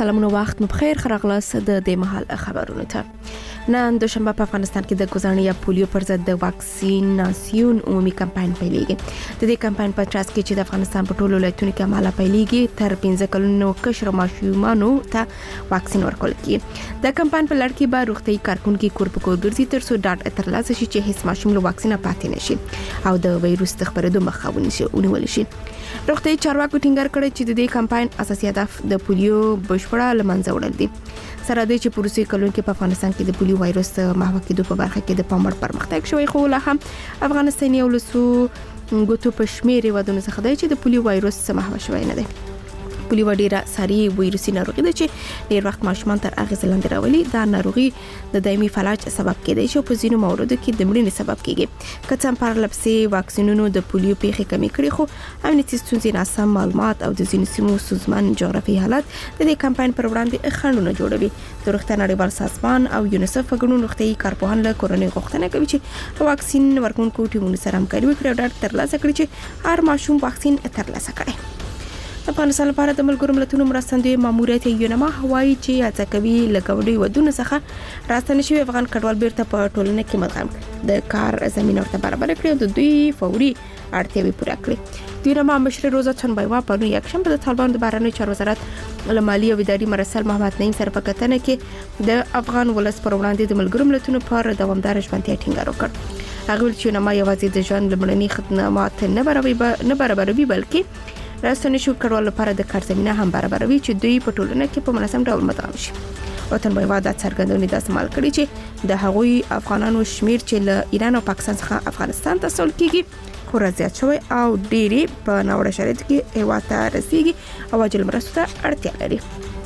سلامونه وخت مو بخیر خراغلاس د دې محل خبرونه ته. نن دوشنبه په افغانستان کې د ګزارنې یا پولیو پر ضد د واکسیناسیون عمومي کمپاین پیلېږي. د دې کمپاین په ترڅ کې چې د افغانستان په ټولو ولایتونو کې عمله پیلېږي تر 15 کلونو کشر ماشومانو ته واکسین ورکول کیږي. د کمپاین په لړ کې به روغتي کارکونکو کور په کور ګرځي تر څو ډاډ ترلاسه شي چې هیڅ ماشوم له واکسین پاتې نشي او د وایروس د خپرېدو مخه ونیول شي. روغتي چارواکو ټینګار کړی چې د دې کمپاین اساسي هدف د پولیو بشپړه لمنځه وړل دي. سره د چې پروسې کلون کې په افغانستان کې د پولیو وایروس محو کېدو په برخه کې د پاموړ پرمختګ شوی خو لا هم افغانستان یو لسو ګوتو په شمیر ودونه څخه دی چې د پولیو وایروس محو شوی نه دی. پولیو ډیره ساري وایروسي ناروغي ده چې ډیر وخت ماشومان تر اغیز لاندې راولي. دا ناروغي د دایمي فلج سبب کېدای شي او په ځینو موردو کې د مړینې سبب کېږي. که څه هم پرلپسې واکسینونو د پولیو پیښې کمې کړې خو امنیتي ستونزې، ناسم معلومات او د ځینو سیمو ستونزمن جغرافیایي حالت د دې کمپاین پر وړاندې خنډونه جوړوي. د روغتیا نړیوال سازمان او یونیسف غړو روغتي کارپوهان له کورنۍ غوښتنه کوي چې واکسین ورکوونکو ټیمونو سره همکاري وکړي او ډاډ ترلاسه کړي چې هر ماشوم واکسین ترلاسه کړي. افغانستان لپاره د ملګرو ملتونو مرستندوی ماموریت یونما هوایي چې هڅه کوي لګوډي ودونه څخه راستنه شوی افغان کډوال بیرته په ټولنه کې مدغم د کار زمينه ورته برابر کړي او د دوی فوري اړتیاوې پوره کړي. یونما مشر روزا چنبایوا په نو یکشنبه د طالبان د بهرنیو چارو وزارت له مالی او اداري مرسل محمد نعیم سره په کتنه کې د افغان ولس پر وړاندې د ملګرو ملتونو پر دوامدار ژمنتیا ټینګار وکړ. هغه ویل چې یونما یوازې د ژوند لمړني خدمات نه برابروي بلکې راستنه شو کډوال لپاره د کار زمينه هم برابروي چې دوی په ټولنه کې په منظم ډول مدغم شي. وطن بایوا د څرګندونې د استعمال کړي چې د هغوی افغانانو شمیر چې له ایران او پاکستان څخه افغانستان ته سول کیږي خورا زیات شوی او ډېری په ناوړه شرایطو کې هیواد ته رسیږي او عاجل مرستو ته اړتیا لري.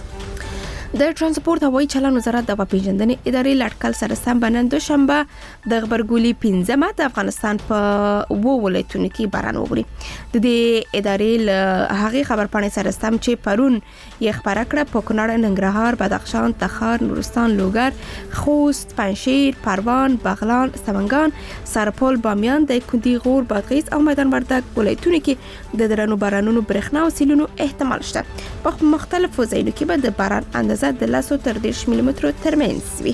د ترانسپورت هوایي چلن وزارت د پیژندنې ادارې لټکل سره سم بنن دوشنبه د خبرګولي 15 د افغانستان په وو ولایتونو کې باران وګړي. د دې ادارې له هغه خبرپاڼې سره سم چې پرون یې خبره کړه په کونړ، ننګرهار، بدخشان، تخار، نورستان، لوګر، خوست، پنجشیر، پروان، بغلان، سمنګان، سرپل، بامیان، دایکنډي، غور، بادغیس او میدان وردګ ولایتونو کې د درنو بارانونو برېښنا او سیلونو احتمال شته. په مختلفو ځایونو کې به د باران اندازه د 10 تر 10 ملي مترو ترمنځ وي.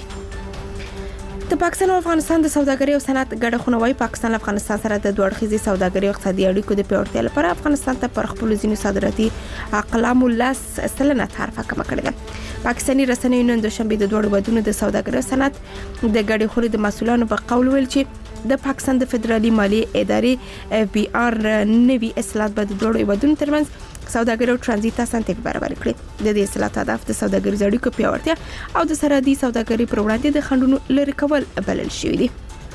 د پاکستان او افغانستان د سوداګرۍ او صنعت ګډه خونوي پاکستان افغانستان سره د دوه اړخیزې سوداګرۍ او اقتصادي اړیکو د پیاوړتیا لپاره افغانستان ته پر خپل ځینو صادراتي اقلامو 10% تعرفه کم کړې ده. پاکستاني رسنیو نن دوشنبه د دوه ودونو د سوداګرۍ او صنعت د ګډې خونې د مسؤلانو په قول ویل چې د پاکستان د فدرالي مالی ادارې FBR نوي اصلاحات به د دوه ودونو ترمنځ سوداګرۍ او ترانزیت اسانتیا برابر کړي. د دې اصلاحات هدف د سوداګریزو اړیکو پیاوړتیا او د سرحدي سوداګرۍ پر وړاندې د خنډونو لرې کول بلل شوی دی.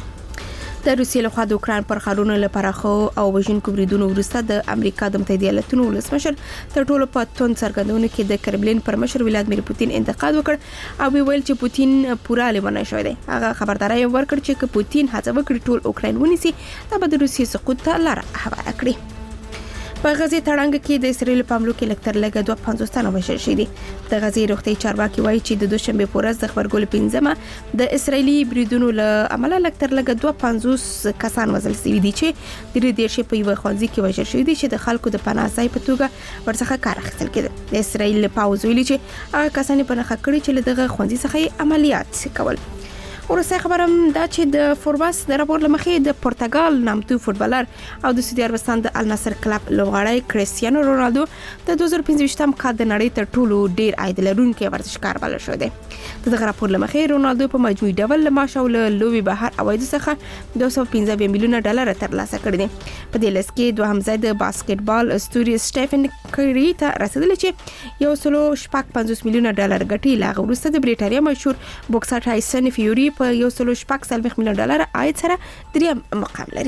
د روسیې لخوا د اوکران پر ښارونو لپاره خو او وژونکو بریدونو وروسته د امریکا د متحده ایالاتونو ولسمشر تر ټولو په توند څرګندونه کې د کرملین پر مشر ولادیمیر پوتین انتقاد وکړ او ویل چې پوتین پوره لیونی شوی دی. هغه خبرداري ورکړ چې که پوتین هڅه وکړي ټول اوکرين ونیسي دا به د روسیې سقوط ته لار هواره کړي. په غزې تړنګ کې د اسرائیل په حملو کې لکتر لګه 250 تنه وژل شوي دي. د غزې روغتي چارواکي وایي چې د دوشنبه په ورځ د خبرګول 15 د اسرائیلي بریدونو له امله لکتر لګه 250 کسان وژل شوي دي چې د دې په یو خوندزي کې وژل شوي دي چې د خلکو د پناه ځای په توګه ورڅخه کار اخیستل کېده. د اسرائیل پاوز ویلي چې هغه کسان په نخښه کړی چې دغه خوندزي څخه عملیات کول. ورسته خبرم دا چې د فوربس د راپور لمخې د پرتګال نامتو فوتبالر او د سعودي عربستان د النصر کلب لوبغاړی کریستیانو رونالدو د 2015م کال د نړۍ تر ټولو ډیر عاید لرونکي ورزشکار بلل شو دی. دغه راپور لمخې رونالدو په مجموعي ډول له معاش او له لوبي بهر عواید څخه 215 میلیونه ډالر ترلاسه کړي دي. په دې لس کې دوهم ځای د باسکټبال استوري سټيفن کری ته رسیدلی چې 150 میلیونه ډالر ګټي. لاغه وروسته د بریټانیا مشهور بوکسر ټایسن فیوري په 140 میلیون ډالر عاید سره دریم مقام لري.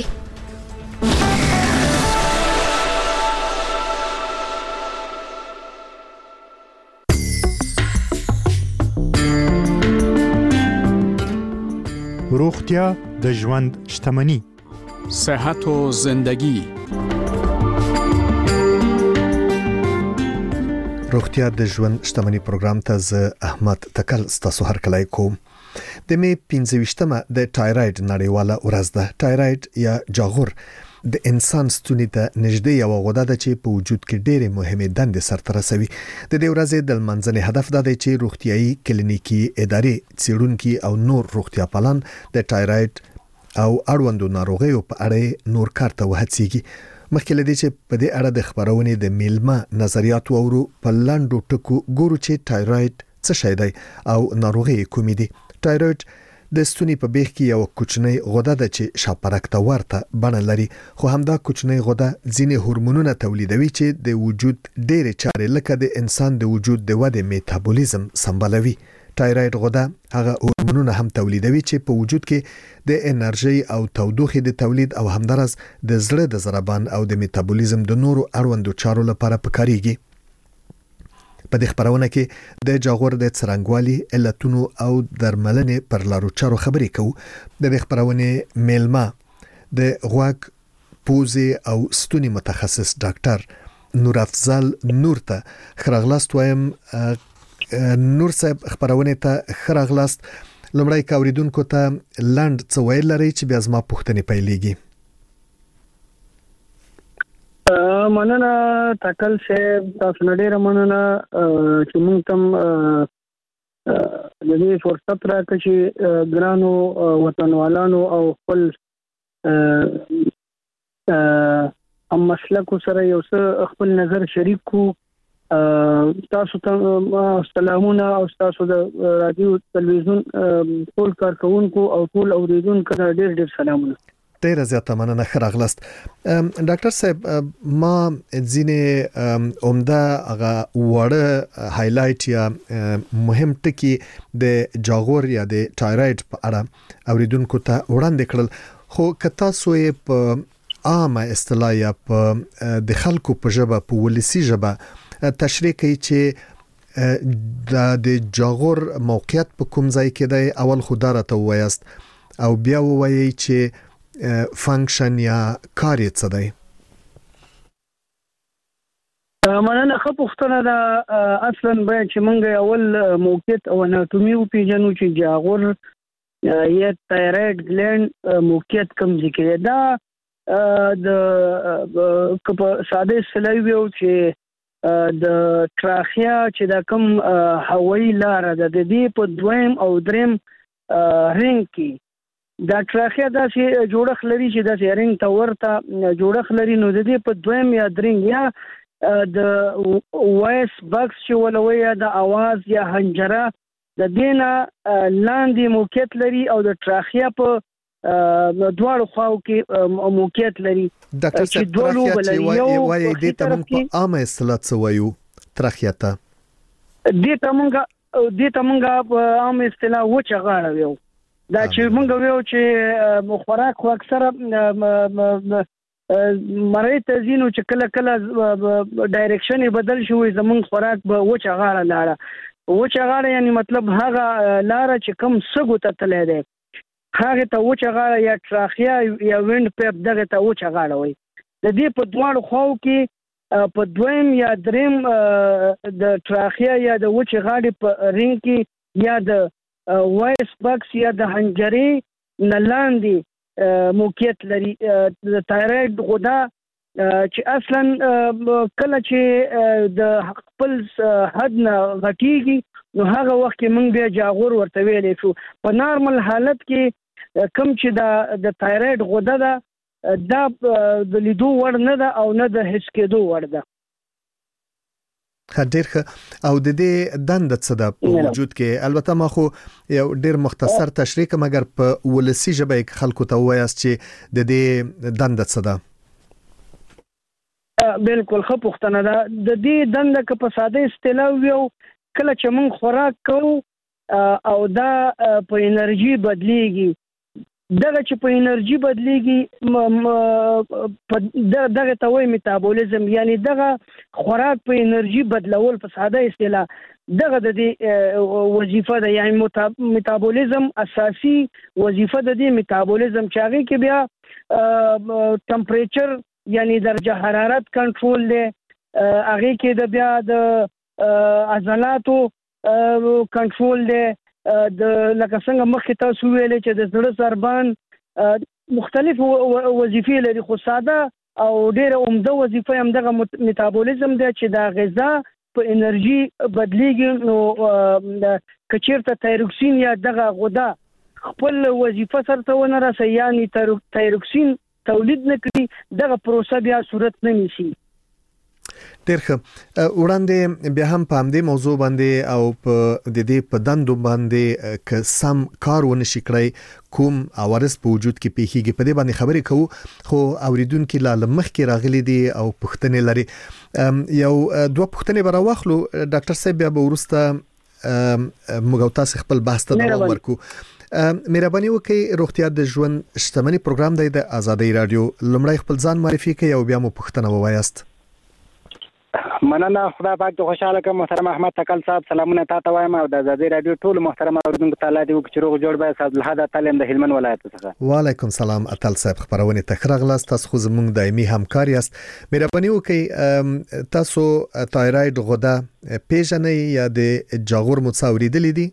روغتیا د ژوند شتمني. صحت و زندگی. روغتیا د ژوند شتمني پروګرام ته ز احمد تکل ستاسو هر کله کوم. د می 15مه د ټایراید نړیواله ورځ ده. ټایراید یا جاغور د انسان ستوني ته نږدې یو غده ده چې په وجود کې ډېرې مهمه دندې سرته رسوي. د دې ورځې د منځني هدف دا دی چې روغتيایي کلینیکي ادارې څېړونکي او نور روغتیا پالان د ټایرايډ او اړوندو ناروغیو په اړه نور کار ته وهڅيږي. مخکې لدی چې په دې اړه د خبرونې د میلمه نظریات وورو په لاندو ټکو ګورو چې ټایرايډ څه شی دی او ناروغي کومې دي. ټایرايډ د ستوني په بیخ کې یو کوچنی غده ده چې شاپرک ته ورته بڼه لري، خو همدا کوچنی غده ځینې هورمونونه تولیدوي چې د وجود ډېرې چارې لکه د انسان د وجود د ودې میتابولیزم سمبالوي. ټایرايډ غده هغه هورمونونه هم تولیدوي چې په وجود کې د انرژي او تودوخې د تولید او همدارس د زړه د ضربان او د میتابولیزم د نورو اړوندو چارو لپاره پکاريږي. په دې خبرونه کې د جاغور د څرنګوالي علتونو او درملنې پر لارو چارو خبرې کوو. د دې خبرونه میلمه د غوږ پوزې او ستوني متخصص ډاکټر نور افضل نور ته خراغلاست وایم. نور صاحب خبرونه ته خراغلاست. لمړی کاوریدونکو ته لاند څه ویل لري چې بیا زما پوښتنې پیلېږي. مننه تکل صاحب، تاسو ډېره مننه چې موږ تم د دې فرصت راکړی چې ګرانو وطنوالانو او خپل مسلک سره یو څه خپل نظر شریک کو. تاسو ته سلامونه او تاسو د رادیو تلویزیون ټول کارکونکو او ټول اوریدونکو ته ډېر سلامونه. ډیره زیاته مننه خراغلاست. ډاکټر صاحب، ما ځینې عمده هغه وړه هایلایټ یا مهم ټکي د جاغور یا د ټایرايډ په اړه اوریدونکو ته وړاندې کړل، خو که تاسو یې په عامه اصطلاح یا په د خلکو په ژبه په ولسی ژبه تشریح کوي چې د جاغور موقعیت په کوم ځای کې دی، اول خو دا راته ووایاست او بیا ووایي چې فنکشن یا کار یې څه دی. مننه ښه پوښتنه ده. اصلا باید چې موږ اول موقعیت او اناتومي وپېژنو چې جاغور یا تایرايډ ګلینډ موقعیت کوم ځای کې دی. دا د په ساده اصطلاح ویو چې د ټراخیا چې دا کوم هوایي لاره ده، د دې په دویم او دریم رنګ کې دا ټراخیا داسې جوړښت لري چې داسې رنګ ته ورته جوړښت لري. نو د دې په دویم یا دریم یا د وایس باکس چې ولوي یا د आवाज یا حنجره د دینه لاندې موقعیت لري او د ټراخیا په دواړو خواو کې موقعیت لري. ډاکټر صاحب، ټراخیا چې وایي دې ته موږ په عامه اصطلاح څه وایو؟ ټراخیا ته دې ته موږ په عامه اصطلاح وچه غاړه ویو. دا چې موږ ویو چې خوراک خو اکثره مړی ته ځینو چې کله ډایرکشن بدل شوی، زمونږ خوراک به وچه غاړه لاړه. وچه غاړه یعنی مطلب هغه لاره چې کم سګو ته تللی دی هغه ته وچه غاړه یا ټراخیا یا وینډ پیپ دغه ته وچه غاړه وایي. د دې په دواړو خواو کې په دویم یا دریم د ټراخیا یا د وچه غاړې په رنګ کې یا د وایس باکس یا د حنجرې نه لاندې موقعیت لري. د تایرايډ غده چې اصلا کله چې د خپل حد نه غټیږي نو هغه وخت کې موږ بیا جاغور ورته ویلی شو. په نارمل حالت کې کوم چې د تایرايډ غده ده دا د لیدو وړ نه ده او نه د حس کېدو وړ ده. ډېر ښه. او د دې دنده څه ده په وجود کې؟ البته ما خو یو ډېر مختصر تشریح کوم، مګر په ولسی ژبه خلکو ته وایاست چې د دې دنده څه ده. بالکل ښه پوښتنه ده. د دې دنده که په ساده اصطلاح ویو، کله چې موږ خوراک کوو او دا په انرژي بدلیږي، دغه چې په انرژي بدلیږي دغه ته وایي میتابولیزم، یعنی دغه خوراک په انرژي بدلول په ساده اصطلاح دغه د دې وظیفه ده. یعنی میتابولیزم اساسي وظیفه د دې میتابولیزم چې هغه کې بیا ټمپریچر یعنی درجه حرارت کنټرول دی، هغه کې د بیا د عضلاتو کنټرول دی، د لکه څنګه مخکې تاسو ویلې چې د زړه ضربان مختلف وظیفې لري، خو ساده او ډېره عمده وظیفه هم دغه میتابولیزم دی چې دا غذا په انرژي بدلیږي. نو کچیرته تایروکسین یا دغه غده خپل وظیفه سره ونه رسي، یعنی تایروکسین تولید نه کړي، دغه پروسه بیا صورت نه نیسي. ډېر ښه. وړاندې بیا هم په همدې موضوع باندې او په دې په دندو باندې که سم کار ونه شي کړی کوم عوارض په وجود کې پیښیږي په دې باندې خبرې کوو، خو اوریدونکو لا مخکې راغلي دي او پوښتنې لري. یو دوه پوښتنې به راواخلو ډاکټر صاحب، بیا به وروسته موږ تاسو خپل بحث ته دوام ورکو. مهرباني وکړئ، روغتیا د ژوند شتمنۍ پروګرام دی د آزادۍ رادیو. لومړی خپل ځان معرفي کړئ او بیا مو پوښتنه ووایاست. مننه، خدای پاک ته خوشاله کوم. محترم احمد تکل صاحب سلامونه تاسو وایم او د آزادۍ رادیو ټول محترم اوریدونکو ته الله دې وکړي چې روغ جوړ به صاحب الحد تعلیم د هلمند ولایت څخه. وعلیکم سلام اتل صاحب، خبرونه تخرغلاست. تاسو خو زموږ دایمي همکار یاست. مهرباني وکړئ تاسو تایراید غده پیژنئ یا د جاغور متصوري دي؟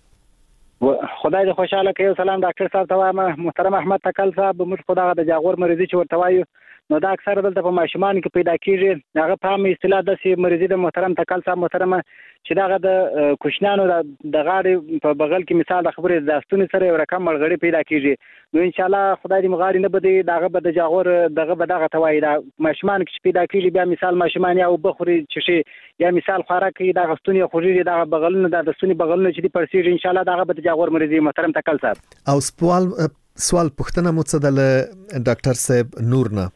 خدای دې خوشاله کوي. سلام ډاکټر صاحب ته وایم. محترم احمد تکل صاحب، موږ خدای د جاغور مریضي چې ورته وایو نو دا اکثر دلته په ماشومان کې پیدا کیږي. هغه په عام اصطلاح د مریضي د محترم تکل صاحب محترمه چې دغه د کوشنانو د غاړې په بغل کې مثال د خبرې د استونی سره یو رقم ملغړی پیدا کیږي. نو ان شاء الله خدای دې مغاری نه بده دغه به د جاغور دغه توای دا ماشومان کې پیدا کیږي. بیا مثال ماشومان یا وبخوري چې یا مثال خوراک کې د غستونی خوري دغه بغلونه د استونی بغلونه چې دی پرسیږي. ان شاء الله دغه به د جاغور مریضي محترم تکل صاحب. او سوال پوښتنه مو څه د ډاکټر صاحب نور نه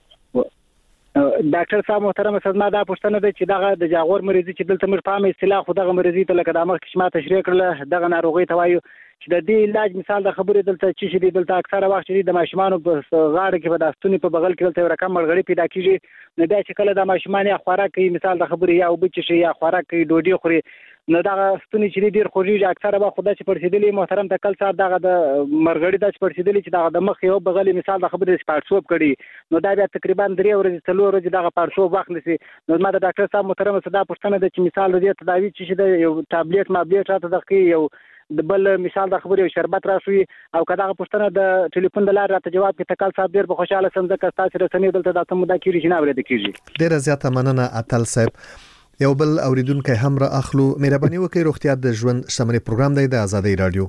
ډاکټر صاحب محترم صدما دا پوښتنه ده چې دغه د جاغور مریضي چې دلته موږ په عامه اصطلاح خو دغه مریضي ته لکه د مخ کشمه تشریح کړل دغه ناروغي ته وایو چې د دې علاج مثال د خبرې دلته چې دلته اکثره وخت چې د ماشومان په غاړه کې په داستونی په بغل کې دلته رقم ملغړی پیدا کیږي. نو دا چې کله د ماشومان یا خوراک کوي مثال د خبرې یا وبچ شي یا خوراک کوي ډوډۍ خوري نو دا ستونی چې ډیر خوږي اکثره وخت خدای چې پرسیدلی محترم تکل صاحب دغه د مرغړی د پرسیدلی چې دغه د مخ یو بغل مثال د خبرې سپارټسوب کړي نو دا بیا تقریبا 3 ورځې 4 ورځې دغه پارسوب وخت نسی. نو ما د ډاکټر صاحب محترم صدا پوښتنه ده چې مثال د تداوی چې د یو ټابلیټ راته دغه یو د بل مثال د خبرې یو شربت راشي او کداغه پوښتنه د ټلیفون د لارې راته جواب کې تکل صاحب ډیر په خوشاله سم ځکه تاسو رسنۍ دلته د تمودا کیږي چې نه ورته کیږي. ډیر زیاته مننه اتل صاحب. یو بل اوریدونکو هم را اخلو. مهرباني وکړئ، روغتیا د ژوند شتمنۍ پروګرام دی د آزادۍ رادیو.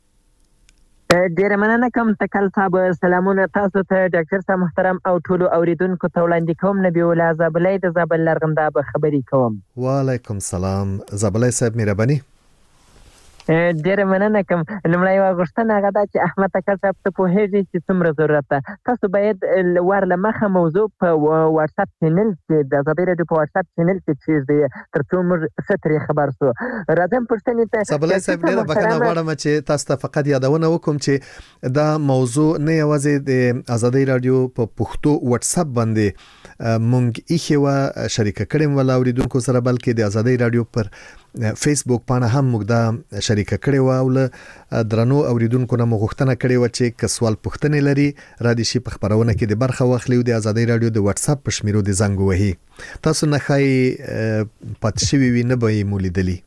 ډیر مننه کوم تکل صاحب. سلامونه تاسو ته ډاکټر صاحب محترم او ټول اوریدونکو ته وړاندې کوم. نبی الله زابلای د زابل لرغمدا به خبرې کوم. وعلیکم سلام زابلای صاحب، مهرباني. ډیر مننه کوم. لمړی غوښتنه هغه ده چې احمد تکل صاحب ته پوهیږي چې څومره ضرورت ده. تاسو باید ورله مخه موضوع په واتس اپ چینل کې د آزادۍ رادیو په واتس اپ چینل کې چیرې ترڅو موږ ستري خبر سو. راځم پښتنې ته زابلای صاحب ډیر بخښنه غواړم چې تاسو ته فقط یادونه وکم چې دا موضوع نه یوازې د آزادۍ رادیو په پښتو واتس اپ باندې مونږ ایخوا شریک کړم ولا اوریدونکو سره بلکې د آزادۍ رادیو پر فیسبوک باندې هم موږ دا شریک کړی و او له درنو اوریدونکو نه مغوښتنه کړې و چې کسوال پوښتنې لري را دي شي په خبرونه کې د برخه واخلي د آزادۍ رادیو د واتس اپ په شمیرو د زنګ وهي. تاسو نه خای پات شوی وي نه به مولیدلی.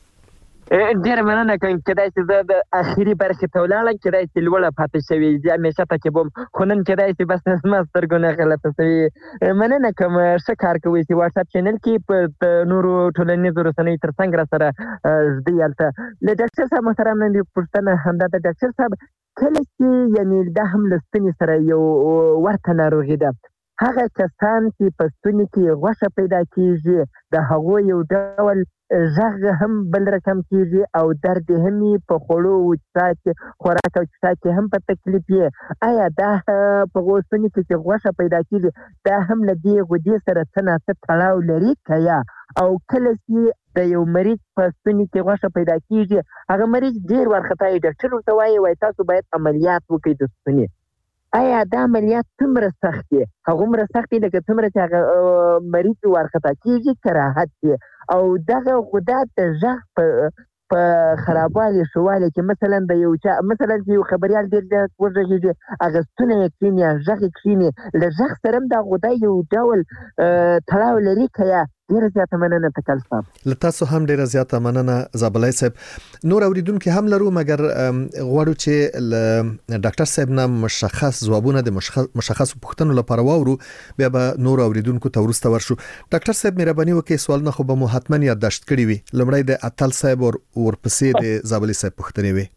ډیر مننه کوم. کله چې زه د اخیری برخه ته ولاړم کله چې لوړه پاتې شوی ځکه همیشه پکې بوم خو نن کله چې بس ما سترګونه غلطه شوی. مننه کوم. ښه کار کوي چې واتس اپ چینل کې په نورو ټولنیزو رسنیو ترڅنګ را سره زده یالته. له ډاکټر صاحب محترم نن پوښتنه همدا د ډاکټر صاحب کله چې یعنی دا هم لستنی سره یو ورته ناروغي ده هغه کسان چې په ستوني کې غوښه پیدا کیږي د هغو یو ډول ژغ هم بل رقم کیږي او درد هم په خوړو او خوراک او څاڅکي هم په تکلیف یې. آیا دا په غوښتنې کې غوښه پیدا کیږي دا هم له دې غوډې سره څه نه څه تړاو لري کیا او کله چې د یو مریض په ستوني کې غوښه پیدا کیږي هغه مریض ډیر ورخطای ډاکټر ورته وایي تاسو باید عملیات وکړئ د ستوني. آیا دا عملیات څومره سخت دي؟ هغومره سخت دي لکه څومره چې هغه مریض ورخطا کیږي که راحت دي؟ او دغه غده د ژغ په خرابوالي شوالي کې مثلا د یو چا مثلا چې یو خبریال ډېر زیات وغږېږي هغه ستونی یې کښېني ژغ یې کښېني له ژغ سره هم دا غده یو ډول تړاو لري که یا ډیره زیاته مننه تکل صاحب. له تاسو هم ډیره زیاته مننه زابلای صاحب. نور اوریدونکو هم لرو مګر غواړو چې ډاکټر صاحب نه مشخص ځوابونه د مشخص پوښتنو لپاره واورو بیا به نور اوریدونکو ته ورسته ورشو. ډاکټر صاحب مهرباني وکړئ سوالونه خو به مو حتما یادداشت کړی وي. لمړی د اتل صاحب او ورپسې د زابلای صاحب پوښتنې وي.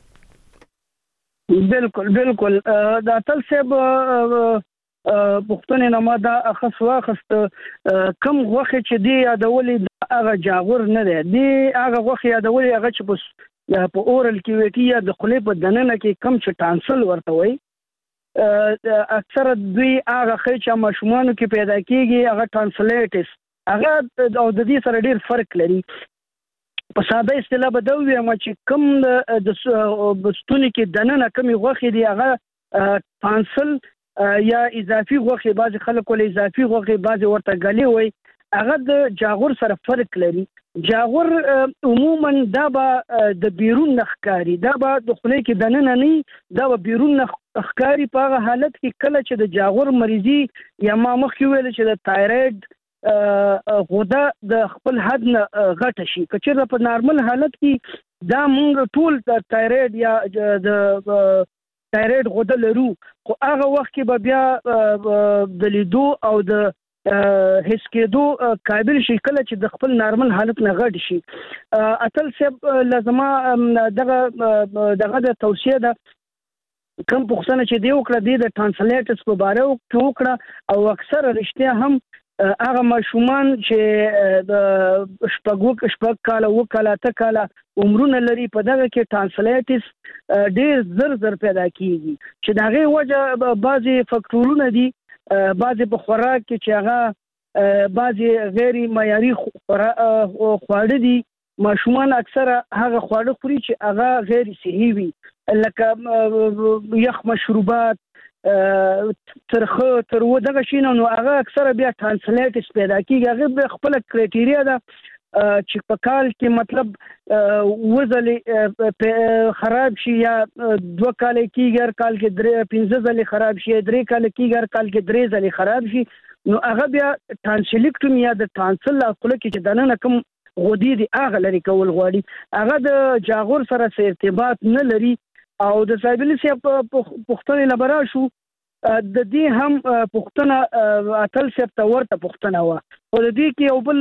بالکل د اتل صاحب پښتون نه ما دا اخص واخست کم غوخه چې دی یادولې هغه جاغور نه دی هغه غوخه یادولې هغه چې په اورل کې وکی یا د خلې په دننه کې کم چې ټانسل ورته وي اکثر دوی هغه چې ماشومان کې پیدا کیږي هغه ټانسلیټس هغه او د دې سره ډیر فرق لري. په ساده اصطلاح به دا ویم چې کم د ستوني کې دننه کمی غوخه دی هغه ټانسل یا اضافي غوخه بعض خلک ول اضافي غوخه بعض ورته غلي وي هغه د جاغور سره فرق لري. جاغور عموما دا به د بیرون نخکاری دا به د خلې کې دننه نه دا به بیرون نخکاری په هغه حالت کې کله چې د جاغور مریضي یا ما مخکې ویل چې د تایرویډ غده د خپل حد نه غټه شي کچېره په نارمل حالت کې دا مونږ ټول د تایرویډ یا د تایرویډ غده لرو خو هغه وخت کې به بیا د لیدو او د هیڅ کېدو قابل شي کله چې د خپل نارمل حالت نه غټ شي. اتل صاحب لازمه دغه د توصیه ده کم پوښتنه چې دی وکړه د ټرانسلیټس په باره وکړه او اکثر رښتیا هم هغه ماشومان چې د شپږ کاله وکاله ته کاله عمرونه لري په دغه کې ټرانسلیټس ډیر زر پیدا کیږي چې دغه وجه بعضي فاکټورونه دي بعضي په خوراک کې چې هغه بعضي غیر معیاري خواړه دي. ماشومان اکثر هغه خواړه خوري چې هغه غیر صحي وي لکه یخ مشروبات ترخه ترو دغه شینه نو هغه اکثر بیا ټرانسلیټس پیدا کیږي. هغه خپل کرایټیریا ده چې په کال کې مطلب وزل خراب شي یا 2 کال کېږي هر کال کې 15 ځله خراب شي 3 کال کېږي هر کال کې 3 ځله خراب شي نو هغه بیا ټرانسلیکټومي یا د ټرانسل خپل کې چې دنه کوم غدي دي هغه لري کول غواړي هغه د جاغور سره ارتباط نه لري. او د سایبلی سي پښتنه لبرا شو د دې هم پښتنه اتل سي ته ورته پښتنه و او د دې کې یو بل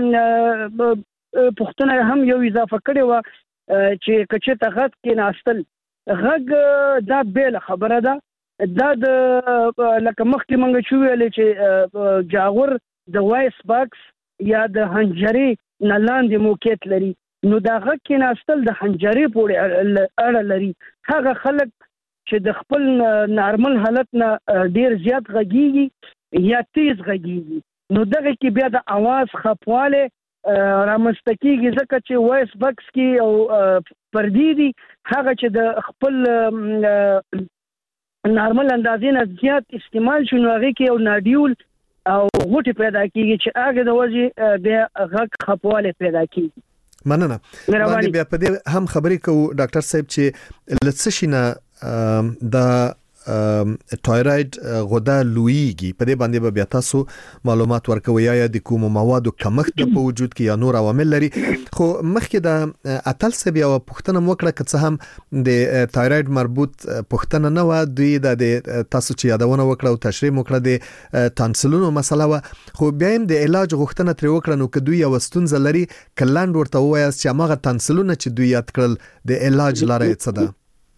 پښتنه هم یو اضافه کړي و چې کچې ته غږ کې ناستل غږ دا بیل خبره ده دا د لکه مخکې مونږ چې ویل چې جاغور د وایس باکس یا د حنجرې نه لاندې موقعیت لري نو دا غږ کې ناستل د حنجرې پورې اړه لري. هغه خلک چې د خپل نارمل حالت نه ډیر زیات غږیږي یا تیز غږیږي نو دغه کې بیا د اواز خپواله رامنځته کیږي ځکه چې وایس باکس کې او پردي دي هغه چې د خپل نارمل اندازې نه زیات استعمال شونه هغه کې یو ناډیول او غوټي پیدا کیږي چې هغه د وجه بیا غږ خپواله پیدا کیږي. مننه. باندې بیا په دې هم خبرې کوو ډاکټر صاحب چې لڅشینه د تایرویډ غده لویږي په دې باندې به بیا تاسو معلومات ورکوي یا د کوم موادو کمښت په وجود کې یا نور عوامل لري خو مخکې د اتل صاحب یو پوښتنه وکړه که څه هم د تایرویډ مربوط پوښتنه نه و دوی د تاسو چې یادونه وکړه او تشریح وکړه د تانسلونو مسله و خو بیا هم د علاج غوښتنه تر وکړه نو که دوی یو ستونزه لري کلاند ورته وایي چې هغه تانسلونه چې دوی یاد کړل د علاج لاره څه ده؟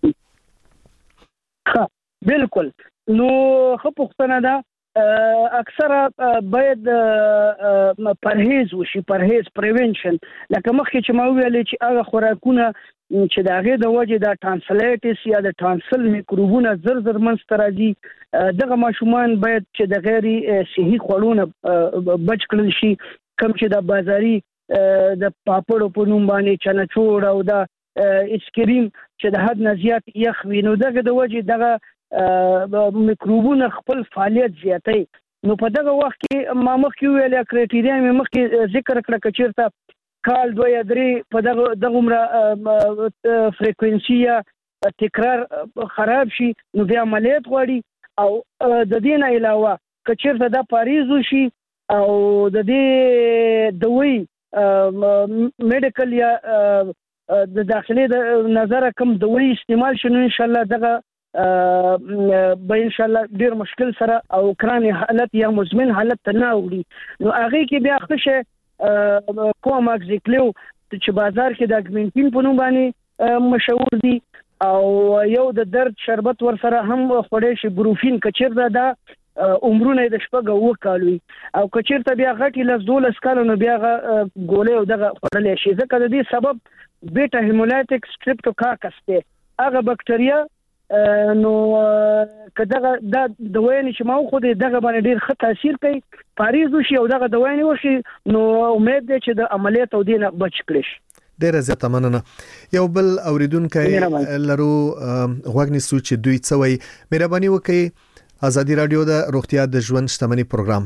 بالکل نو خو پښتنه ده اکثره باید پرهیز وشي پریونشن لکه مخکې چې ما ویل چې هغه خوراکونه چې د هغه د وجه د ټرانسلیټس یا د ټرانسل میکروبونه زر منځته راځي دغه ماشومان باید چې د غیر صحي خوړونه بچ کړل شي کوم چې د بازاري د پاپړو په نوم باندې چنچوړ او د اسکریم چې د حد نه زیات یخ وي نو دغه د وجه دغه میکروبونه خپل فعالیت زیاتوي نو په دغه وخت کې ما مخکې ویل کرایټیریا مې مخکې ذکر کړه کچیرته کال 2 یا 3 په دغه عمره فریکوئنسي یا تکرار خراب شي نو بیا عملیات غواړي او د دې نه علاوه کچیرته دا پاریزو شي او د دې دوی میډیکل یا د داخلي د نظر کم دوی استعمال شنو ان شاء الله دغه به ان شاء الله ډیر مشکل سره او کراني حالت یا مزمن حالت ته نه وړي نو هغه کې بیا خصه کوماکسیکلیو چې بازار کې د اګمنټین په نوم باندې مشهور دي او یو د درد شربت ور سره هم خوړې شي بروفین کچیر دا عمرونه د شپږ او کالوي او کچیر ته بیا غټي لس 12 کال نو بیا ګولې او دغه خړلې شي ځکه د دې سبب بیٹا هیمولایټک سټریپټوکاکس ته هغه بکټریا نو کداغه د دوینې چې ما خو دغه باندې ډیر ښه تاثیر کوي پاریز شي او دغه دوینې وشي نو امید ده چې د عملیات او دینه بچ کړي ډیره زیاته مننه یو بل اوریدونکو لرو غوښنی سوچ دوی څوي مهرباني وکړئ ازادي رادیو د روغتیا د ژوند شتمنۍ پروګرام.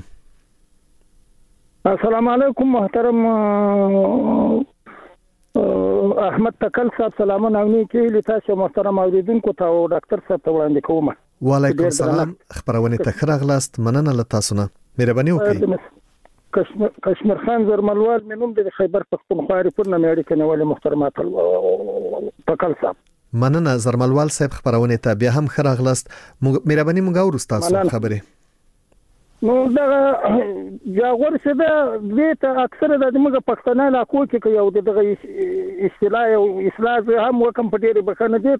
السلام علیکم محترم احمد تکل صاحب سلامونه او نیکی تاسو محترم اوریدونکو ته او ډاکټر صاحب ته وړاندې کوم. وعلیکم السلام خبرونه ته خراغلاست مننه له تاسو نه مهرباني وکړئ. کشمیر خان زرملوال منوم د خیبر پختونخوا ریپورټ نه اړیکه نیولې محترمات تکل صاحب مننه زرملوال صاحب خبرونه ته بیا هم خراغلاست مهرباني مونږ ورستاسو خبره نو دا جاغور څه د ته اکثره د موږ پښتنه علاقو کې یو د اصطلاح او اصلاح هم وکم په ډیره بخنه دي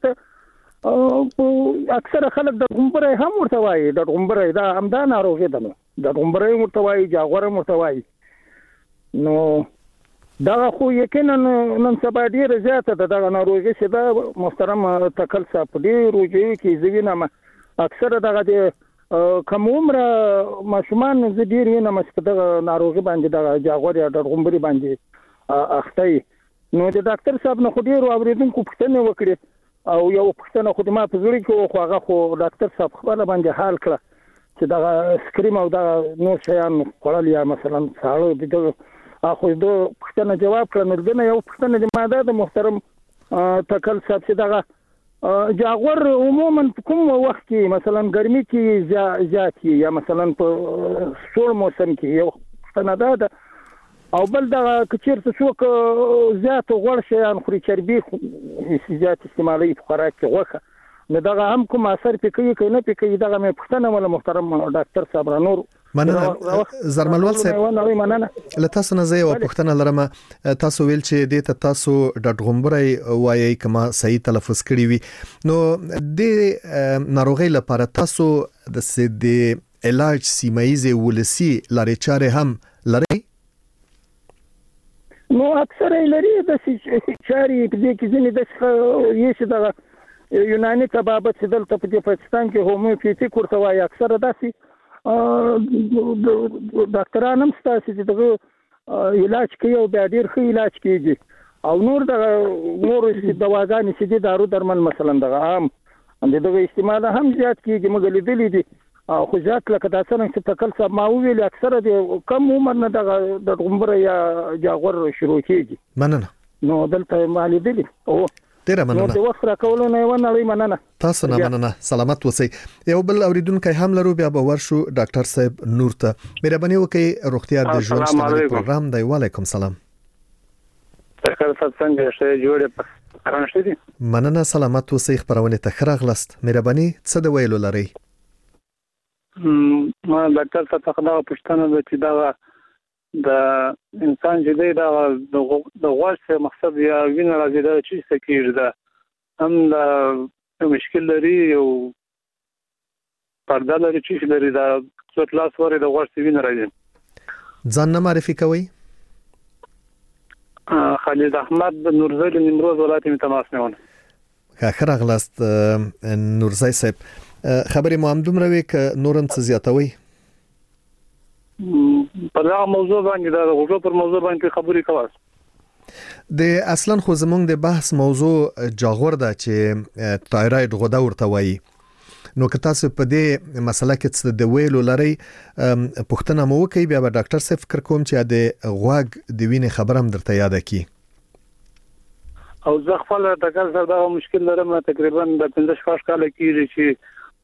ته اکثره خلک د غومبره هم ورته وایي د غومبره دا همدا ناروغي ده د غومبره ورته وایي جاغور ورته وایي نو دا خو یقینا نن سبا ډیره زیاته ده د ناروغي چې دا محترم تکل صاحب دی روجي کې زوینه اکثره دغه د کوم عمر ماشومان ز ډیر نه مستدغه ناروغي باندې د جاغور یا د غومبري باندې اخته نو د ډاکټر صاحب نه خو ډیر اوریدونکو پوښتنه وکړي او یو پښتنه خدمات زړی کو خو هغه خو ډاکټر صاحب خپل باندې حال کړ چې دا سکریم او دا نو شیان کولل یا مثلا ساړو د اخو د پښتنه جواب کړ نو دنه یو پښتنه د ماده د محترم تکل صاحب چې دا جاغور عموما کوم وخت کې مثلا ګرمي کې زیات یا مثلا په سوړ موسم کې یو پښتنه ده او بل دا کچیر څه څوک زیات غوړ شیان خوري چربي زیات استعمالي په خوراک کې غوښه نو دا هم کوم اثر پکې کوي نه پکې دا مې پښتنه ولا محترم ډاکټر صاحب رانور مننه زرملوال صاحب لته سن زه او پښتنه لرم تاسو ویل چې د تاسو د غومبري وایي کما صحیح تلفظ کړی وي نو د ناروغي لپاره تاسو د سید علاج سیمایي ولسی لارې چارې هم لري نو اکثر لري د چاري په دې کې ځینې د یې چې دا یوناني طبابت چې دلته په پاکستان کې هومیوپیتیک ورته وایي اکثر داسې ډاکټران هم ستاسو چې دغه علاج کوي او بیا ډیر ښه علاج کوي او نور دواګانې چې دي دارو درمل مثلا دغه عام دغه استعمال هم زیات کیږي موږ لیدلې دي خو زیات لکه دا څنګه چې تکل صاحب ما ویل اکثره د کم عمر نه د غومبره یا جاغور شروع کیږي مننه نو دلته ما لیدلې او ډیره مننه نو د وخت راکولو نه ونړی مننه تاسو نه مننه سلامت اوسئ یو بل اوریدونکو هم لرو بیا به ورشو ډاکټر صاحب نور ته مهرباني وکړئ روغتیا د ژوند شتمنۍ پروګرام دی وعلیکم سلام ډاکټر صاحب څنګه شه جوړه پرانشې دي مننه سلامت اوسئ خبرونه ته خراغلست مهرباني څه د ویلو لري ما ډاکټر صاحب څخه پوښتنه ده چې دا د انسان چې دی دا د غوښه مقصد یا وینه راځي دا چې څه کیږي دا هم د مشکل لري او پرده لري چې لري دا څو کلاس ورې د غوښه وینه راځي ځان نه معرفي کوي خالد احمد نورزی نیمروز ولایت می تماس نیونه خیر اغلاست نورزی صاحب خبرې مو هم دومره وی ک نورم څه زیاتوي په دا موضوع باندې دا غوښه پر موضوع باندې خبرې کوي د اصلا خو زمونږ د بحث موضوع جاغور ده چې تایروید غده ورته وایي نو که تاسو په دې مسله کې څه د ویلو لري پوښتنه مو وکړئ بیا به ډاکټر صاحب فکر کوم چې د غوږ د وینې خبر هم درته یاد کی او زه خپل ډاکټر صاحب دا مشکل لرم تقریبا د 15 کال کېږي چې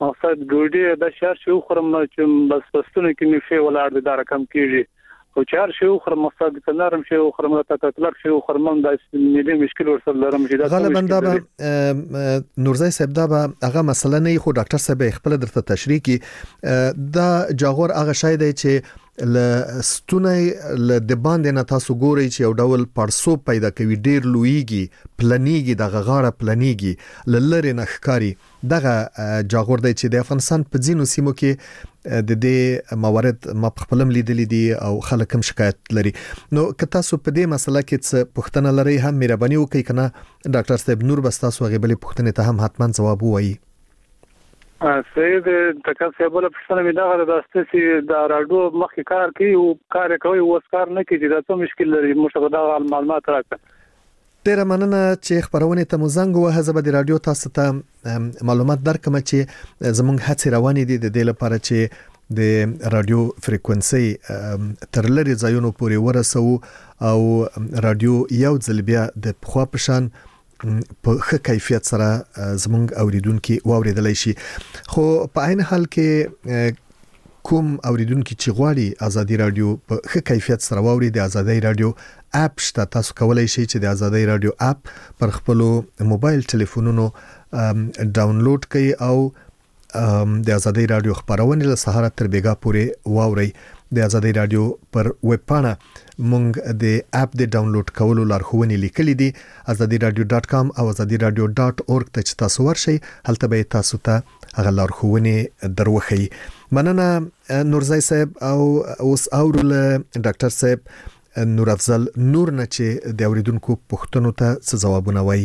مقصد ګوډي د شهر شو خرم چې بس پستونه کې می فی ولاړ د رقم کیږي او چار شو خرم مقصد کنارم شو خرم ته تطلق شو خرمم د ملي مشکل ورسره لرم چې غالبا دا به نورزای صاحب دا به هغه مسله نه خو ډاکټر صاحب خپل درته تشریح کی دا جاغور هغه شای دی چې لستونه د باندې نه تاسو ګورئ چې یو ډول پړسو پیدا کوي ډیر لویږي پلانیږي د غاړه پلانیږي لری نه ښکاری دغه جاغور دی چې د افغانستان په ځینو سیمو کې د دې موارد ما خپلم لیدلې دي او خلک هم شکایت لري نو که تاسو په دې مسله کې څه پوښتنه لرئ هم مهرباني وکړئ کنه ډاکټر صاحب نور بس تاسو غیبلې پوښتنې ته هم حتما ځواب وایي سید تکل سیبل پښتنه می دا د استسی د راډیو مخکې کار کوي او کار کوي اوس کار نه کوي دا څه مشکل لري موږ دا معلومات راکړه ډیر مننه چې خبرونه ته مزنګ وه زبد رادیو تاسو ته معلومات درکم چې زمونږ هڅې روانې دي د دې لپاره چې د رادیو فریکوئنسي تر لري ځایونو پورې ورسو او رادیو یو ځل بیا د پخوا پشان په ښه کیفیت سره زمونږ اوریدونکو واوریدلای شي خو په عین حال کې کوم اوریدونکو چې غواړي ازادي رادیو په ښه کیفیت سره واوري د ازادي رادیو اپ شته تاسو کولای شئ چې د ازادي رادیو اپ پر خپل موبایل ټلیفونونو ډاونلوډ کړئ او د ازادي رادیو خبرونه له سهار تر بیګا پورې واوري د ازادي رادیو پر ویب پاڼه مونږ د اپ د ډاونلوډ کولو لارښوونې لیکلې دي azadiradio.com او azadiradio.org ته تاسو ورشئ هلته به تاسو ته هغه لارښوونې دروخی مننه نورزای صاحب او اوس اورل ډاکټر صاحب نور افضل نور نه چې د اوریدونکو پوښتنو ته څه ځوابونه وایي